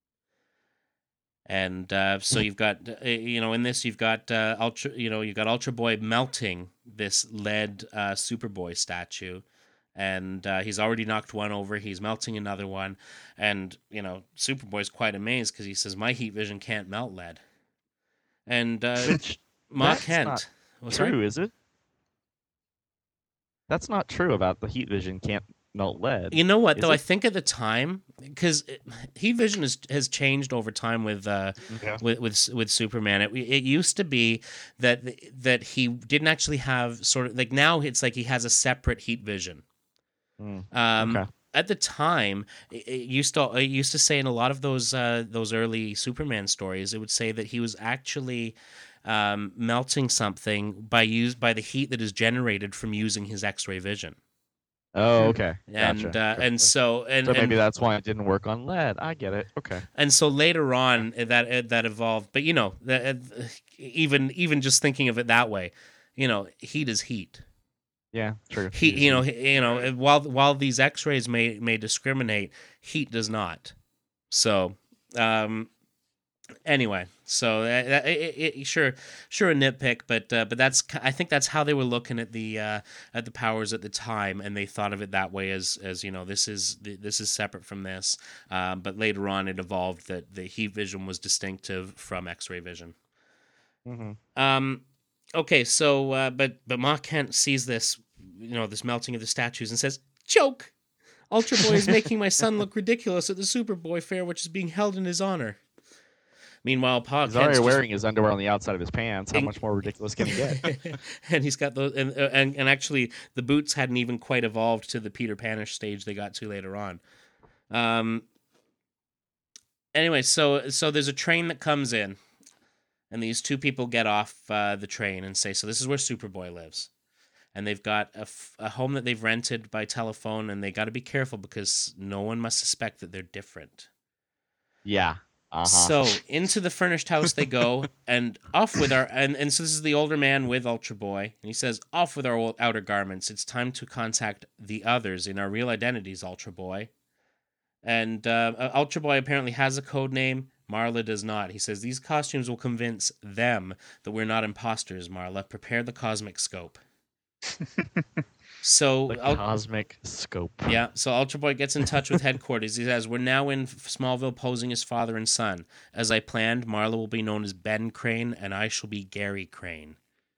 And so you've got in this you've got Ultra Boy melting this lead Superboy statue. And he's already knocked one over. He's melting another one. And, you know, Superboy's quite amazed because he says, my heat vision can't melt lead. And Ma Kent. Not true, is it? That's not true about the heat vision can't melt lead. You know what, though? I think at the time, because heat vision has changed over time with Superman. It used to be that he didn't actually have sort of like now it's like he has a separate heat vision. Okay. At the time, it used to say in a lot of those early Superman stories, it would say that he was actually melting something by the heat that is generated from using his X-ray vision. Oh, okay. Gotcha. And so maybe that's why it didn't work on lead. I get it. Okay. And so later on, that evolved. But you know, even just thinking of it that way, you know, heat is heat. Yeah, true. Heat, while these X-rays may discriminate, heat does not. So, and Anyway, so sure a nitpick, but I think that's how they were looking at the powers at the time, and they thought of it that way as this is separate from this. But later on, it evolved that the heat vision was distinctive from X-ray vision. Okay, so but Ma Kent sees this this melting of the statues and says, "Joke! Ultra Boy is making my son look ridiculous at the Superboy fair, which is being held in his honor." Meanwhile, Pa He's already wearing his underwear on the outside of his pants. How much more ridiculous can he get? And he's got those, and actually, the boots hadn't even quite evolved to the Peter Panish stage they got to later on. Anyway, so there's a train that comes in, and these two people get off the train and say, "So this is where Superboy lives." And they've got a home that they've rented by telephone, and they got to be careful because no one must suspect that they're different. Yeah. So into the furnished house they go, and off with our and so this is the older man with Ultra Boy, and he says, "Off with our outer garments. It's time to contact the others in our real identities, Ultra Boy." And Ultra Boy apparently has a code name. Marla does not. He says, "These costumes will convince them that we're not imposters, Marla. Prepare the cosmic scope." So the cosmic scope. Yeah, so Ultra Boy gets in touch with headquarters. He says, "We're now in Smallville posing as father and son. As I planned, Marla will be known as Ben Crane, and I shall be Gary Crane."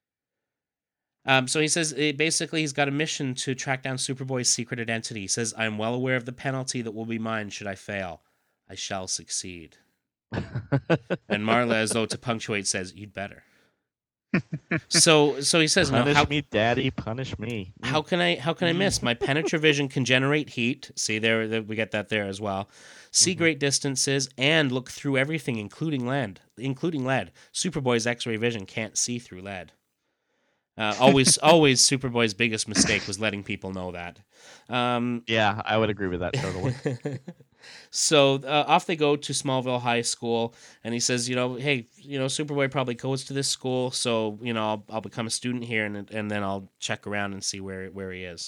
So he says, basically, he's got a mission to track down Superboy's secret identity. He says, "I'm well aware of the penalty that will be mine should I fail. I shall succeed." And Marla, as though to punctuate, says, "You'd better." So he says, "Punish me, Daddy, punish me." How can I miss? My Penetravision can generate heat. See there, we get that there as well. See great distances and look through everything, including lead. Superboy's X-ray vision can't see through lead. Always Superboy's biggest mistake was letting people know that. Yeah, I would agree with that totally. So off they go to Smallville High School, and he says, "Hey, Superboy probably goes to this school, so I'll become a student here, and then I'll check around and see where he is."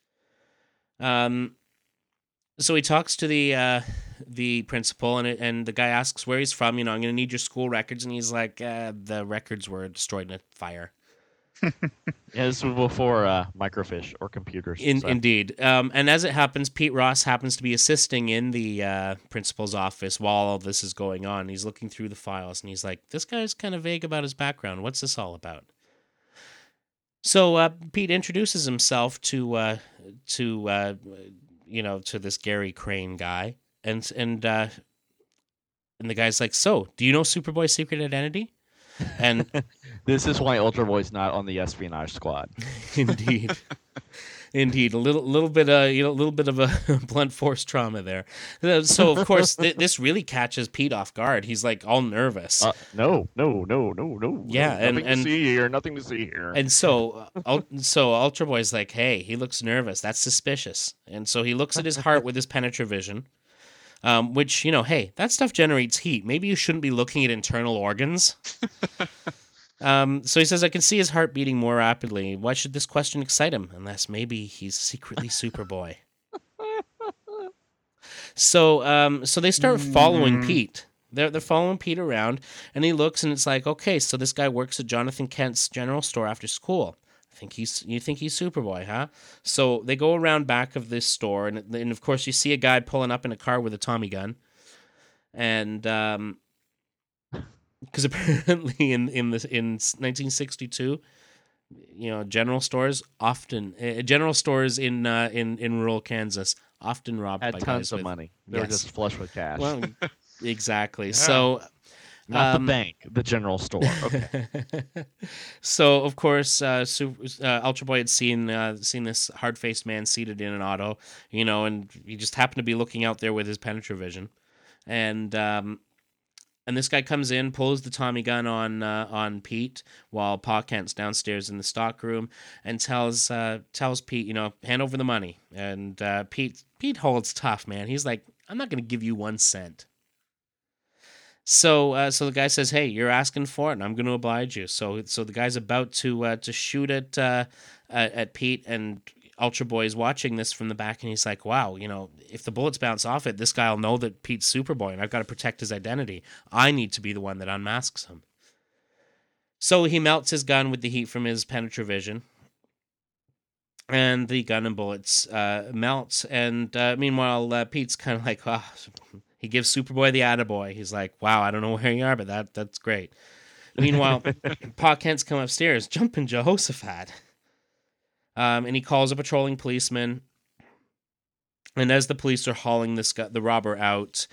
So he talks to the principal, and the guy asks where he's from. I'm going to need your school records, and he's like, "The records were destroyed in a fire." Yeah, this was before microfiche or computers. Indeed. And as it happens, Pete Ross happens to be assisting in the principal's office while all this is going on. He's looking through the files, and he's like, "This guy's kind of vague about his background. What's this all about?" So Pete introduces himself to this Gary Crane guy, and the guy's like, "So, do you know Superboy's secret identity?" And this is why Ultra Boy's not on the espionage squad. Indeed, a little bit of a blunt force trauma there. So of course this really catches Pete off guard. He's like all nervous. No. Yeah, nothing to see here. And so Ultra Boy's like, "Hey, he looks nervous. That's suspicious." And so he looks at his heart with his Penetravision. Which, hey, that stuff generates heat. Maybe you shouldn't be looking at internal organs. So he says, "I can see his heart beating more rapidly. Why should this question excite him? Unless maybe he's secretly Superboy." So they start following Pete. They're following Pete around, and he looks, and it's like, okay, so this guy works at Jonathan Kent's general store after school. You think he's Superboy, huh? So they go around back of this store, and of course you see a guy pulling up in a car with a Tommy gun, and because apparently in 1962, general stores in rural Kansas often robbed had by tons guys of with money. They were just flush with cash. Well, exactly. Yeah. So. Not the bank, the general store. Okay. So of course, Ultra Boy had seen this hard-faced man seated in an auto, and he just happened to be looking out there with his Penetravision, and this guy comes in, pulls the Tommy gun on Pete while Pa Kent's downstairs in the stock room, and tells Pete, hand over the money, and Pete holds tough, man. He's like, "I'm not going to give you 1 cent." So the guy says, "Hey, you're asking for it, and I'm going to oblige you." So the guy's about to shoot at Pete, and Ultra Boy is watching this from the back, and he's like, wow, if the bullets bounce off it, this guy will know that Pete's Superboy, and I've got to protect his identity. I need to be the one that unmasks him. So he melts his gun with the heat from his Penetravision, and the gun and bullets melt. And meanwhile, Pete's kind of like, he gives Superboy the attaboy. He's like, wow, I don't know where you are, but that's great. Meanwhile, Pa Kent's come upstairs, jumping Jehoshaphat. And he calls a patrolling policeman. And as the police are hauling the robber out,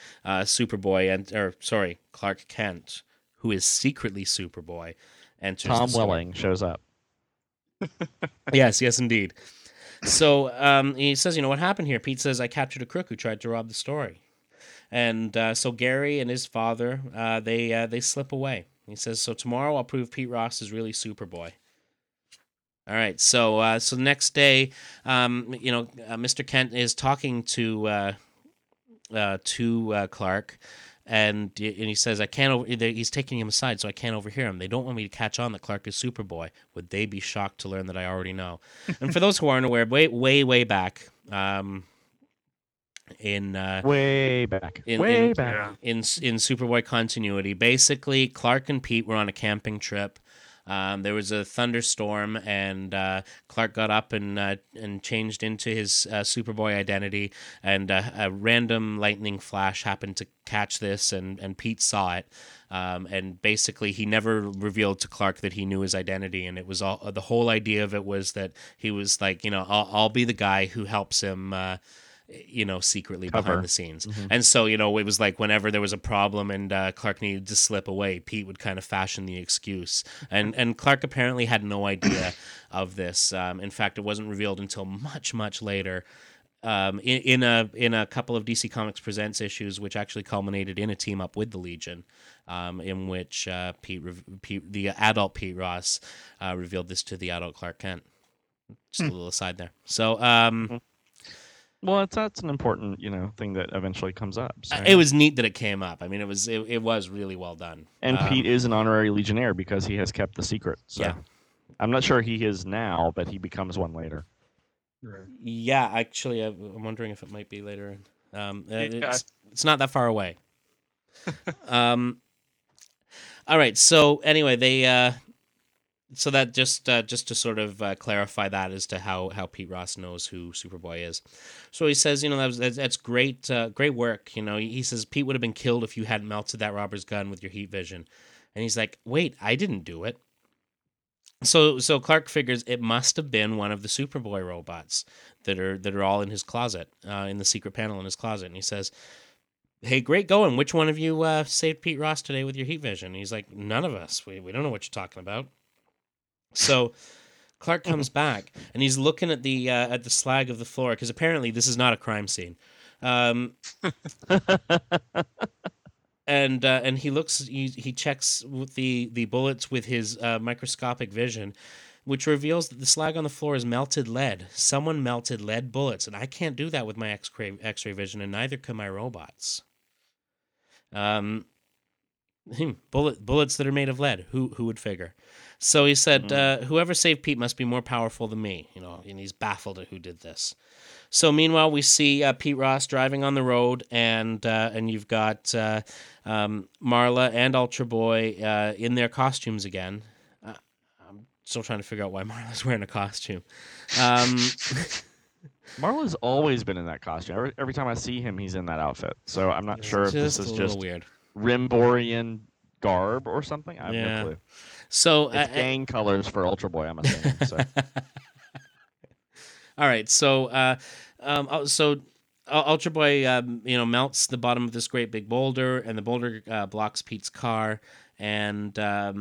Clark Kent, who is secretly Superboy, enters. Tom Welling shows up. Yes, indeed. So he says, what happened here? Pete says, I captured a crook who tried to rob the store. And so Gary and his father, they slip away. He says, so tomorrow I'll prove Pete Ross is really Superboy. All right, so the next day, Mr. Kent is talking to Clark, and he says, I can't. He's taking him aside, so I can't overhear him. They don't want me to catch on that Clark is Superboy. Would they be shocked to learn that I already know? And for those who aren't aware, way back, in Superboy continuity, basically Clark and Pete were on a camping trip. There was a thunderstorm, and Clark got up and changed into his Superboy identity, and a random lightning flash happened to catch this, and Pete saw it. And basically, he never revealed to Clark that he knew his identity, and it was the whole idea of it was that he was like, I'll be the guy who helps him. Secretly behind the scenes. Mm-hmm. And so, it was like whenever there was a problem and Clark needed to slip away, Pete would kind of fashion the excuse. And Clark apparently had no idea of this. In fact, it wasn't revealed until much, much later. In a couple of DC Comics Presents issues, which actually culminated in a team up with the Legion, in which the adult Pete Ross, revealed this to the adult Clark Kent. Just a little aside there. So, well, that's an important, thing that eventually comes up. So. It was neat that it came up. I mean, it was really well done. And Pete is an honorary Legionnaire because he has kept the secret. So. Yeah. I'm not sure he is now, but he becomes one later. Right. Yeah, actually, I'm wondering if it might be later. It's not that far away. All right. So anyway, they. So that just to sort of clarify that as to how Pete Ross knows who Superboy is. So he says, that's great, great work. He says Pete would have been killed if you hadn't melted that robber's gun with your heat vision. And he's like, wait, I didn't do it. So Clark figures it must have been one of the Superboy robots that are all in his closet, in the secret panel in his closet. And he says, hey, great going. Which one of you saved Pete Ross today with your heat vision? And he's like, none of us. We don't know what you're talking about. So Clark comes back and he's looking at the slag of the floor because apparently this is not a crime scene, and he looks, he checks with the bullets with his microscopic vision, which reveals that the slag on the floor is melted lead. Someone melted lead bullets, and I can't do that with my X-ray vision, and neither can my robots. Bullets that are made of lead. Who would figure? So he said, whoever saved Pete must be more powerful than me. And he's baffled at who did this. So meanwhile, we see Pete Ross driving on the road, and you've got Marla and Ultra Boy in their costumes again. I'm still trying to figure out why Marla's wearing a costume. Marla's always been in that costume. Every time I see him, he's in that outfit. So I'm not sure if this is just weird. Rimborian garb or something. I have no clue. So it's gang colors for Ultra Boy, I'm assuming. So. All right, so Ultra Boy, melts the bottom of this great big boulder, and the boulder blocks Pete's car, and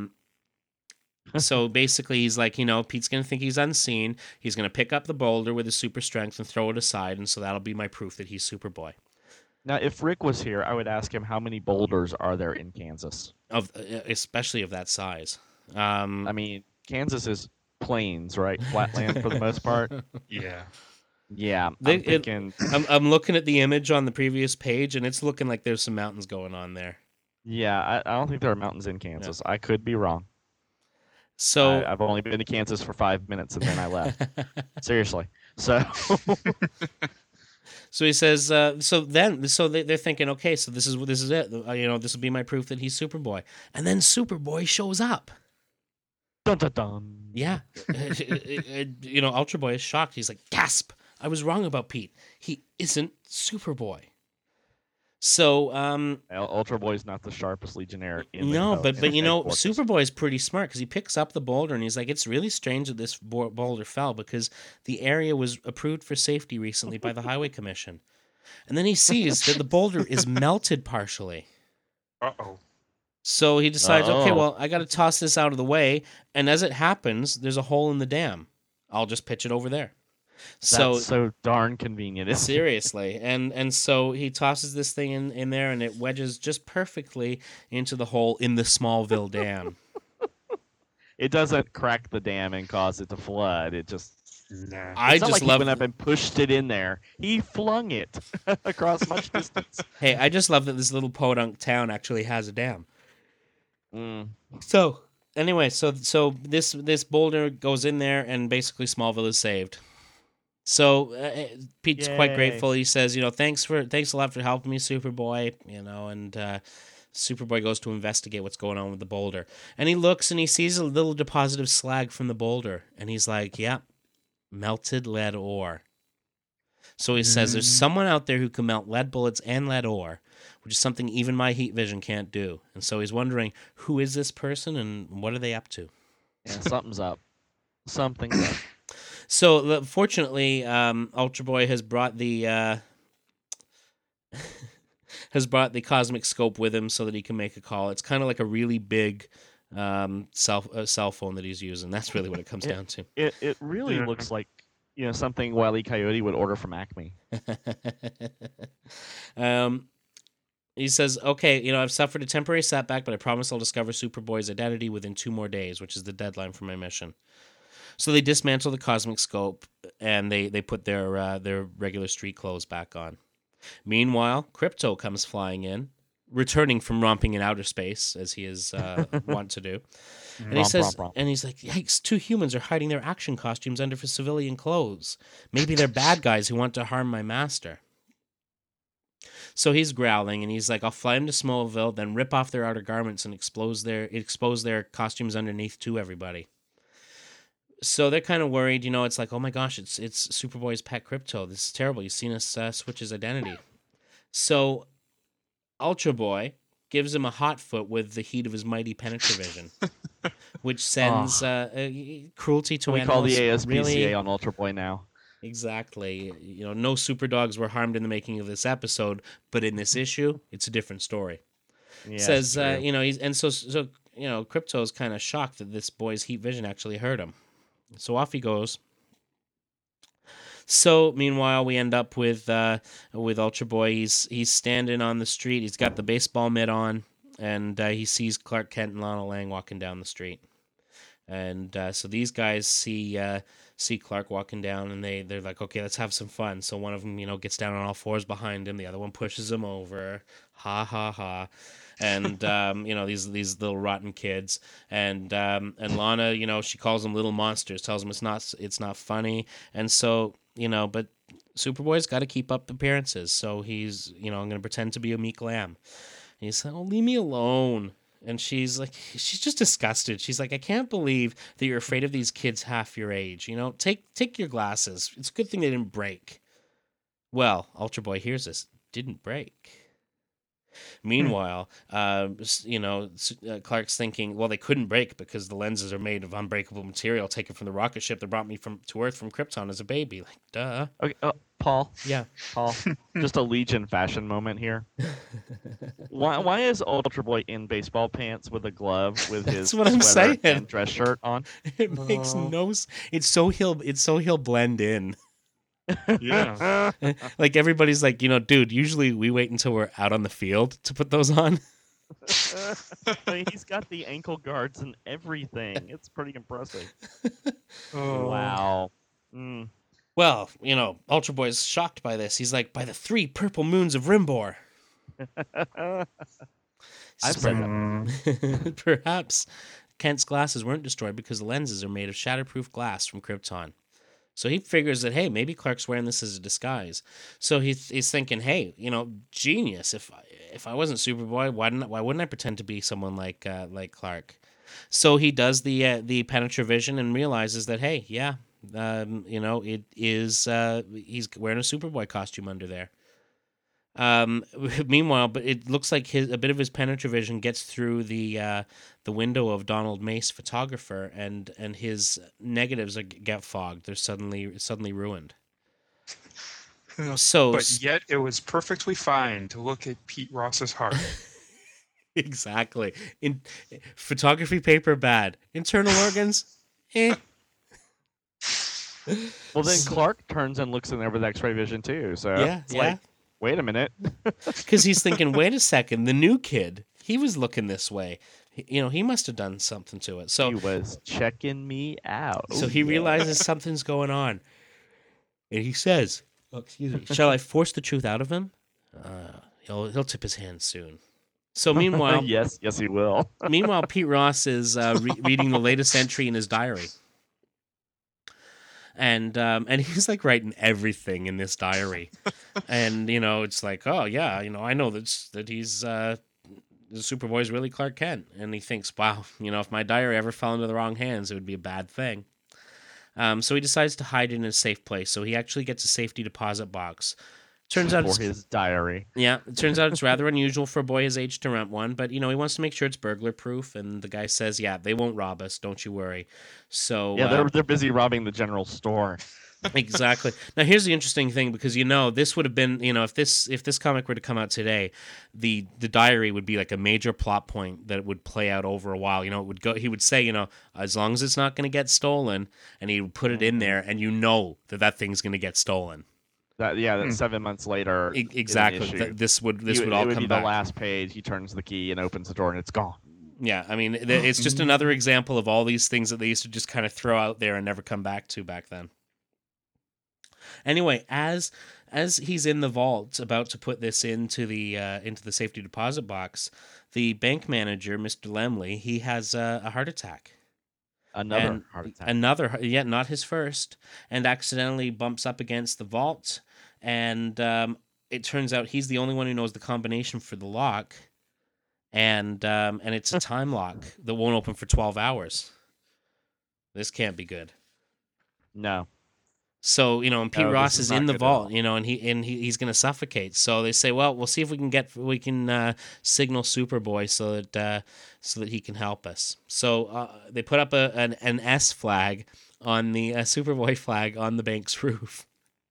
so basically he's like, Pete's gonna think he's unseen. He's gonna pick up the boulder with his super strength and throw it aside, and so that'll be my proof that he's Superboy. Now, if Rick was here, I would ask him how many boulders are there in Kansas, especially of that size. I mean, Kansas is plains, right? Flatland for the most part. Yeah. Yeah. I'm looking at the image on the previous page, and it's looking like there's some mountains going on there. Yeah, I don't think there are mountains in Kansas. Yeah. I could be wrong. So I've only been to Kansas for 5 minutes, and then I left. Seriously. So So he says, they're thinking, okay, so this is it. This will be my proof that he's Superboy. And then Superboy shows up. dun dun dun. Yeah. Ultra Boy is shocked. He's like, gasp! I was wrong about Pete. He isn't Superboy. So, Ultra Boy's not the sharpest Legionnaire in the no, but headquarters. Superboy is pretty smart because he picks up the boulder and he's like, it's really strange that this boulder fell because the area was approved for safety recently by the Highway Commission. And then he sees that the boulder is melted partially. Uh-oh. So he decides, okay, Uh-oh. well, I got to toss this out of the way. And as it happens, there's a hole in the dam. I'll just pitch it over there. That's so darn convenient. Isn't it? Seriously. And so he tosses this thing in there and it wedges just perfectly into the hole in the Smallville Dam. It doesn't crack the dam and cause it to flood. It just Nah. I it's not just like love he went up and pushed it in there. He flung it across much distance. Hey, I just love that this little podunk town actually has a dam. Mm. So anyway, so this boulder goes in there and basically Smallville is saved. So Pete's quite Yay. grateful. He says, thanks a lot for helping me, Superboy. And Superboy goes to investigate what's going on with the boulder. And he looks and he sees a little deposit of slag from the boulder. And he's like, yeah, melted lead ore. So he says there's someone out there who can melt lead bullets and lead ore, which is something even my heat vision can't do. And so he's wondering, who is this person and what are they up to? Yeah, something's up. Something's up. So fortunately, Ultra Boy has brought the cosmic scope with him so that he can make a call. It's kind of like a really big cell phone that he's using. That's really what it comes down to. It really Yeah. looks like something Wile E. Coyote would order from Acme. He says, okay, I've suffered a temporary setback, but I promise I'll discover Superboy's identity within 2 more days, which is the deadline for my mission. So they dismantle the cosmic scope and they put their regular street clothes back on. Meanwhile, Krypto comes flying in, returning from romping in outer space as he is wont to do. And he says, and he's like, "Yikes! 2 humans are hiding their action costumes under for civilian clothes. Maybe they're bad guys who want to harm my master." So he's growling, and he's like, "I'll fly them to Smallville, then rip off their outer garments and expose their costumes underneath to everybody." So they're kind of worried, it's like, oh my gosh, it's Superboy's pet Krypto. This is terrible. You've seen us switch his identity. So Ultra Boy gives him a hot foot with the heat of his mighty Penetravision, which sends cruelty to We animals. call the ASPCA Really, on Ultra Boy now. exactly. No super dogs were harmed in the making of this episode, but in this issue, it's a different story. Yes, Says, true. Krypto's kind of shocked that this boy's heat vision actually hurt him. So off he goes. So meanwhile, we end up with Ultra Boy. He's standing on the street. He's got the baseball mitt on, and he sees Clark Kent and Lana Lang walking down the street. And so these guys see Clark walking down, and they're like, okay, let's have some fun. So one of them, gets down on all fours behind him. The other one pushes him over. Ha ha ha. And these little rotten kids, and Lana, she calls them little monsters, tells them it's not funny, and so but Superboy's got to keep up appearances, so he's I'm going to pretend to be a meek lamb. And he's like, "Oh, leave me alone." And she's just disgusted. She's like, "I can't believe that you're afraid of these kids half your age. Take your glasses. It's a good thing they didn't break." Well, Ultra Boy hears this. Didn't break. Meanwhile, Clark's thinking, well, they couldn't break because the lenses are made of unbreakable material taken from the rocket ship that brought me to Earth from Krypton as a baby. Like, duh. Okay, Paul, Yeah. just a Legion fashion moment here. Why is Ultra Boy in baseball pants with a glove with his That's what I'm sweater saying. and dress shirt on? It makes no. It's so he'll blend in. Yeah. Like everybody's like, dude. Usually we wait until we're out on the field to put those on. He's got the ankle guards and everything. It's pretty impressive. Oh. Wow. Mm. Well, Ultra Boy's shocked by this. He's like, by the 3 purple moons of Rimbor. I've said that. Perhaps Kent's glasses weren't destroyed because the lenses are made of shatterproof glass from Krypton. So he figures that, hey, maybe Clark's wearing this as a disguise. So he's thinking, hey, genius. If I wasn't Superboy, why wouldn't I pretend to be someone like Clark? So he does the Penetravision and realizes that, hey, yeah, it is he's wearing a Superboy costume under there. Meanwhile, but it looks like a bit of his Penetravision gets through the window of Donald Mace, photographer, and his negatives get fogged. They're suddenly ruined. So, but yet it was perfectly fine to look at Pete Ross's heart. Exactly. In photography paper, bad. Internal organs, eh. Well, then Clark turns and looks in there with X-ray vision too. So it's like, wait a minute. Because he's thinking, wait a second, the new kid, he was looking this way. He must have done something to it. So he was checking me out. So he realizes something's going on. And he says, excuse me, shall I force the truth out of him? He'll tip his hand soon. So meanwhile... yes, he will. Meanwhile, Pete Ross is reading the latest entry in his diary. And he's like writing everything in this diary. And, it's like, oh, yeah, I know that he's... the Superboy's really Clark Kent. And he thinks, wow, if my diary ever fell into the wrong hands, it would be a bad thing. So he decides to hide it in a safe place. So he actually gets a safety deposit box. Turns out for his diary. Yeah, it turns out it's rather unusual for a boy his age to rent one, but he wants to make sure it's burglar proof. And the guy says, "Yeah, they won't rob us. Don't you worry." So yeah, they're busy robbing the general store. Exactly. Now here's the interesting thing, because this would have been if this comic were to come out today, the diary would be like a major plot point that would play out over a while. It would go. He would say, as long as it's not going to get stolen, and he would put it in there, and that thing's going to get stolen. That 7 months later. Exactly. This would all come back. The last page. He turns the key and opens the door, and it's gone. Yeah, I mean, it's just another example of all these things that they used to just kind of throw out there and never come back to back then. Anyway, as he's in the vault about to put this into the safety deposit box, the bank manager, Mr. Lemley, he has a heart attack. Another heart attack. Not his first, and accidentally bumps up against the vault, and it turns out he's the only one who knows the combination for the lock, and it's a time lock that won't open for 12 hours. This can't be good. No. So, and Pete Ross is in the vault, and he's going to suffocate. So they say, well, we'll see if we can signal Superboy so that he can help us. So they put up an S flag on the Superboy flag on the bank's roof.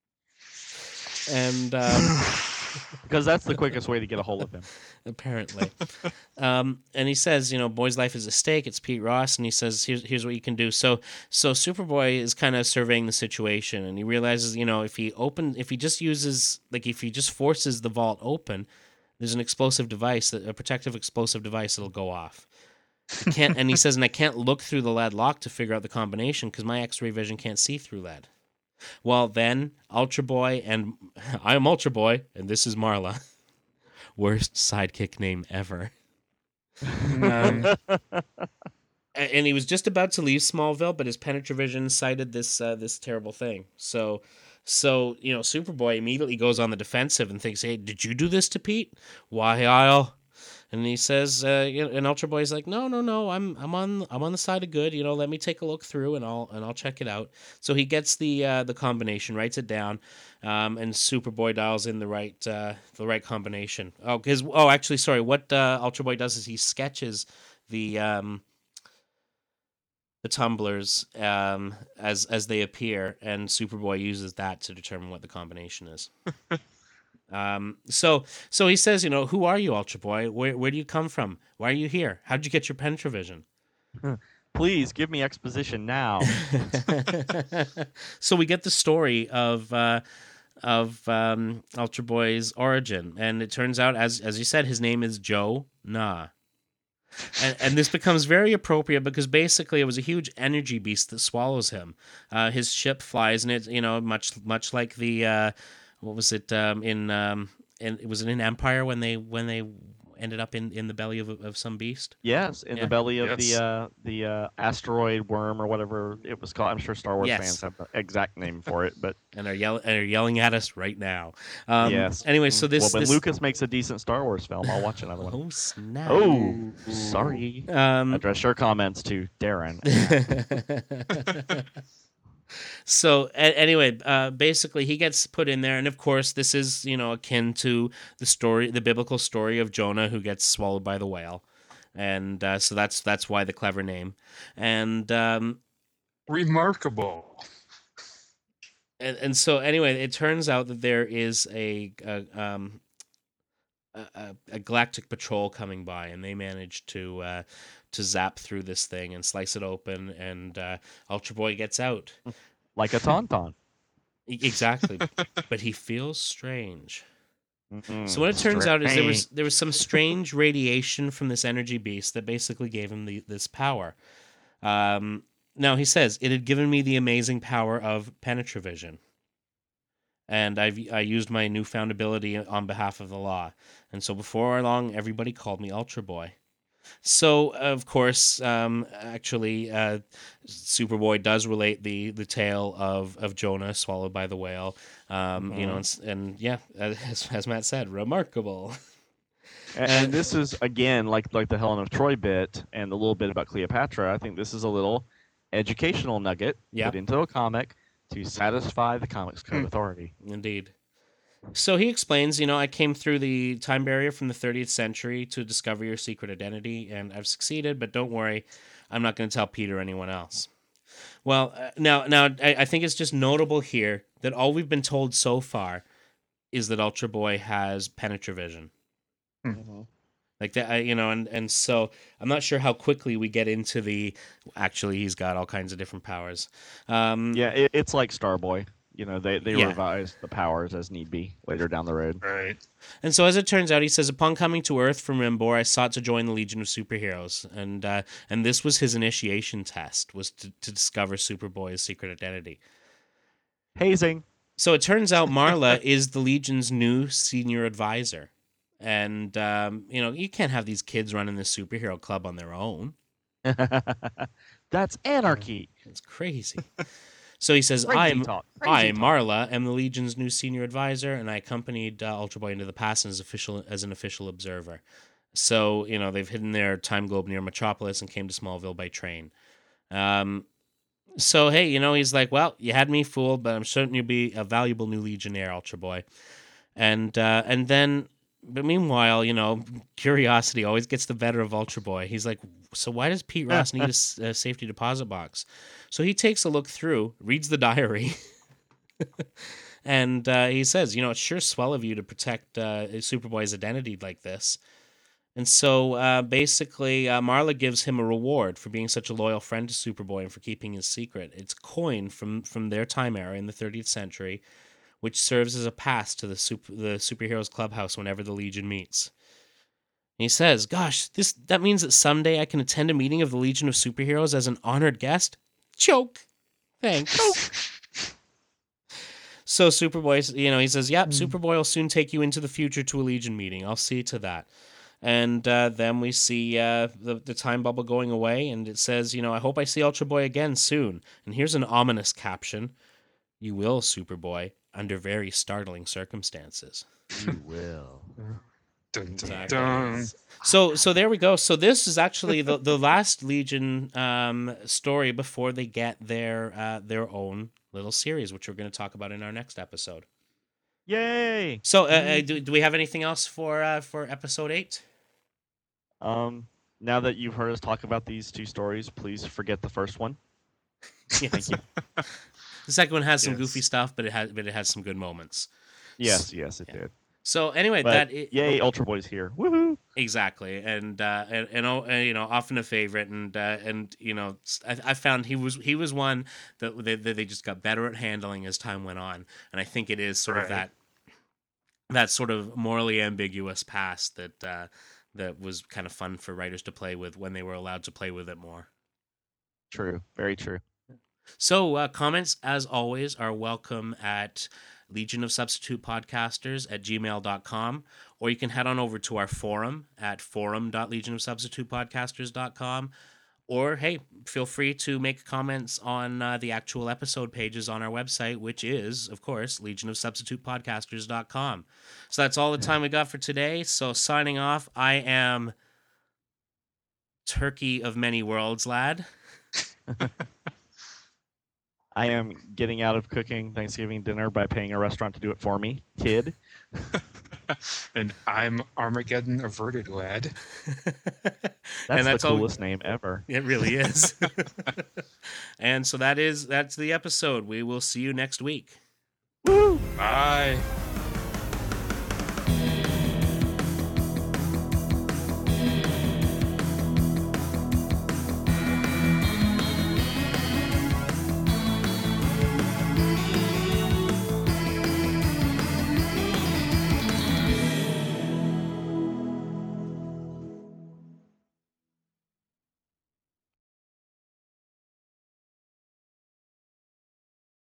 And because that's the quickest way to get a hold of him. Apparently. And he says, boy's life is at stake. It's Pete Ross. And he says, here's what you can do. So Superboy is kind of surveying the situation, and he realizes, if he just forces the vault open, there's an explosive device, a protective explosive device that'll go off. And he says, and I can't look through the lead lock to figure out the combination because my X-ray vision can't see through lead. Well, then Ultra Boy, and I'm Ultra Boy, and this is Marla. Worst sidekick name ever. And he was just about to leave Smallville, but his Penetravision cited this terrible thing. So Superboy immediately goes on the defensive and thinks, "Hey, did you do this to Pete? Why, I'll..." And he says, and Ultra Boy's like, no, I'm on the side of good. Let me take a look through and I'll check it out. So he gets the combination, writes it down, and Superboy dials in the right combination. Actually, sorry. What Ultra Boy does is he sketches the tumblers as they appear, and Superboy uses that to determine what the combination is. So he says, who are you, Ultra Boy? Where do you come from? Why are you here? How'd you get your Penetravision? Please give me exposition now. So we get the story of Ultra Boy's origin, and it turns out, as you said, his name is Joe Na. And this becomes very appropriate because basically it was a huge energy beast that swallows him. His ship flies, and it, much like the. What was it it was in Empire when they ended up in the belly of some beast. Yes, in Yeah. the belly of Yes. the asteroid worm or whatever it was called. I'm sure Star Wars Yes. fans have the exact name for it, but And are yelling at us right now. yes. Anyway, so Well, when this Lucas makes a decent Star Wars film, I'll watch another one. oh snap. Oh, sorry. Address your comments to Darren. So anyway, basically he gets put in there, and of course this is akin to the biblical story of Jonah who gets swallowed by the whale, and so that's why the clever name, and Remarkable. and so anyway, it turns out that there is a galactic patrol coming by, and they manage to zap through this thing and slice it open, and Ultra Boy gets out. Like a tauntaun. Exactly, but he feels strange. Mm-mm. So what it turns out is Strange. there was some strange radiation from this energy beast that basically gave him this power. Now he says it had given me the amazing power of penetravision, and I used my newfound ability on behalf of the law. And so before long, everybody called me Ultra Boy. So of course, actually, Superboy does relate the tale of Jonah swallowed by the whale. And yeah, as Matt said, remarkable. And this is again like the Helen of Troy bit and the little bit about Cleopatra. I think this is a little educational nugget Yep. put into a comic to satisfy the Comics Code Authority. Indeed. So he explains, I came through the time barrier from the 30th century to discover your secret identity, and I've succeeded, but don't worry, I'm not going to tell Peter or anyone else. Well, now I think it's just notable here that all we've been told so far is that Ultra Boy has penetravision. Like that, and so I'm not sure how quickly we get into actually he's got all kinds of different powers. Yeah, it's like Starboy. They Yeah. revise the powers as need be later down the road. Right. And so, as it turns out, he says, upon coming to Earth from Rimbor, I sought to join the Legion of Superheroes, and this was his initiation test, was to discover Superboy's secret identity. Hazing. So it turns out Marla is the Legion's new senior advisor, and you can't have these kids running the superhero club on their own. That's anarchy. It's crazy. So he says, Crazy talk. Crazy I, talk. Marla, am the Legion's new senior advisor, and I accompanied Ultra Boy into the past as an official observer. So, they've hidden their time globe near Metropolis and came to Smallville by train. So, hey, he's like, well, you had me fooled, but I'm certain you'll be a valuable new Legionnaire, Ultra Boy. And then, but meanwhile, curiosity always gets the better of Ultra Boy. He's like, so why does Pete Ross need a safety deposit box? So he takes a look through, reads the diary, and he says, it's sure swell of you to protect Superboy's identity like this. And so basically, Marla gives him a reward for being such a loyal friend to Superboy and for keeping his secret. It's a coin from their time era in the 30th century, which serves as a pass to the Superheroes Clubhouse whenever the Legion meets. And he says, gosh, that means that someday I can attend a meeting of the Legion of Superheroes as an honored guest? Choke. Thanks. So Superboy, he says, yep, Superboy will soon take you into the future to a Legion meeting. I'll see to that. And then we see the time bubble going away, and it says, I hope I see Ultra Boy again soon. And here's an ominous caption. You will, Superboy, under very startling circumstances. You will. Dun, dun, Exactly. dun. So there we go. So this is actually the last Legion story before they get their own little series, which we're going to talk about in our next episode. Yay! So do we have anything else for episode 8? Now that you've heard us talk about these two stories, please forget the first one. Yes. The second one has some Yes. goofy stuff, but it has some good moments. Yes, it Yeah. did. So anyway, But yay, Ultra Boy's here! Woohoo! exactly, and often a favorite, and I found he was one that they just got better at handling as time went on, and I think it is sort of Right. that sort of morally ambiguous past that was kind of fun for writers to play with when they were allowed to play with it more. True, very true. So comments, as always, are welcome at legionofsubstitutepodcasters@gmail.com, or you can head on over to our forum at forum.legionofsubstitutepodcasters.com. Or, hey, feel free to make comments on the actual episode pages on our website, which is, of course, legionofsubstitutepodcasters.com. So that's all the time we got for today. So signing off, I am Turkey of Many Worlds, lad. I am getting out of cooking Thanksgiving dinner by paying a restaurant to do it for me, kid. And I'm Armageddon Averted Lad. That's the coolest name ever. It really is. And so that's the episode. We will see you next week. Woo! Bye.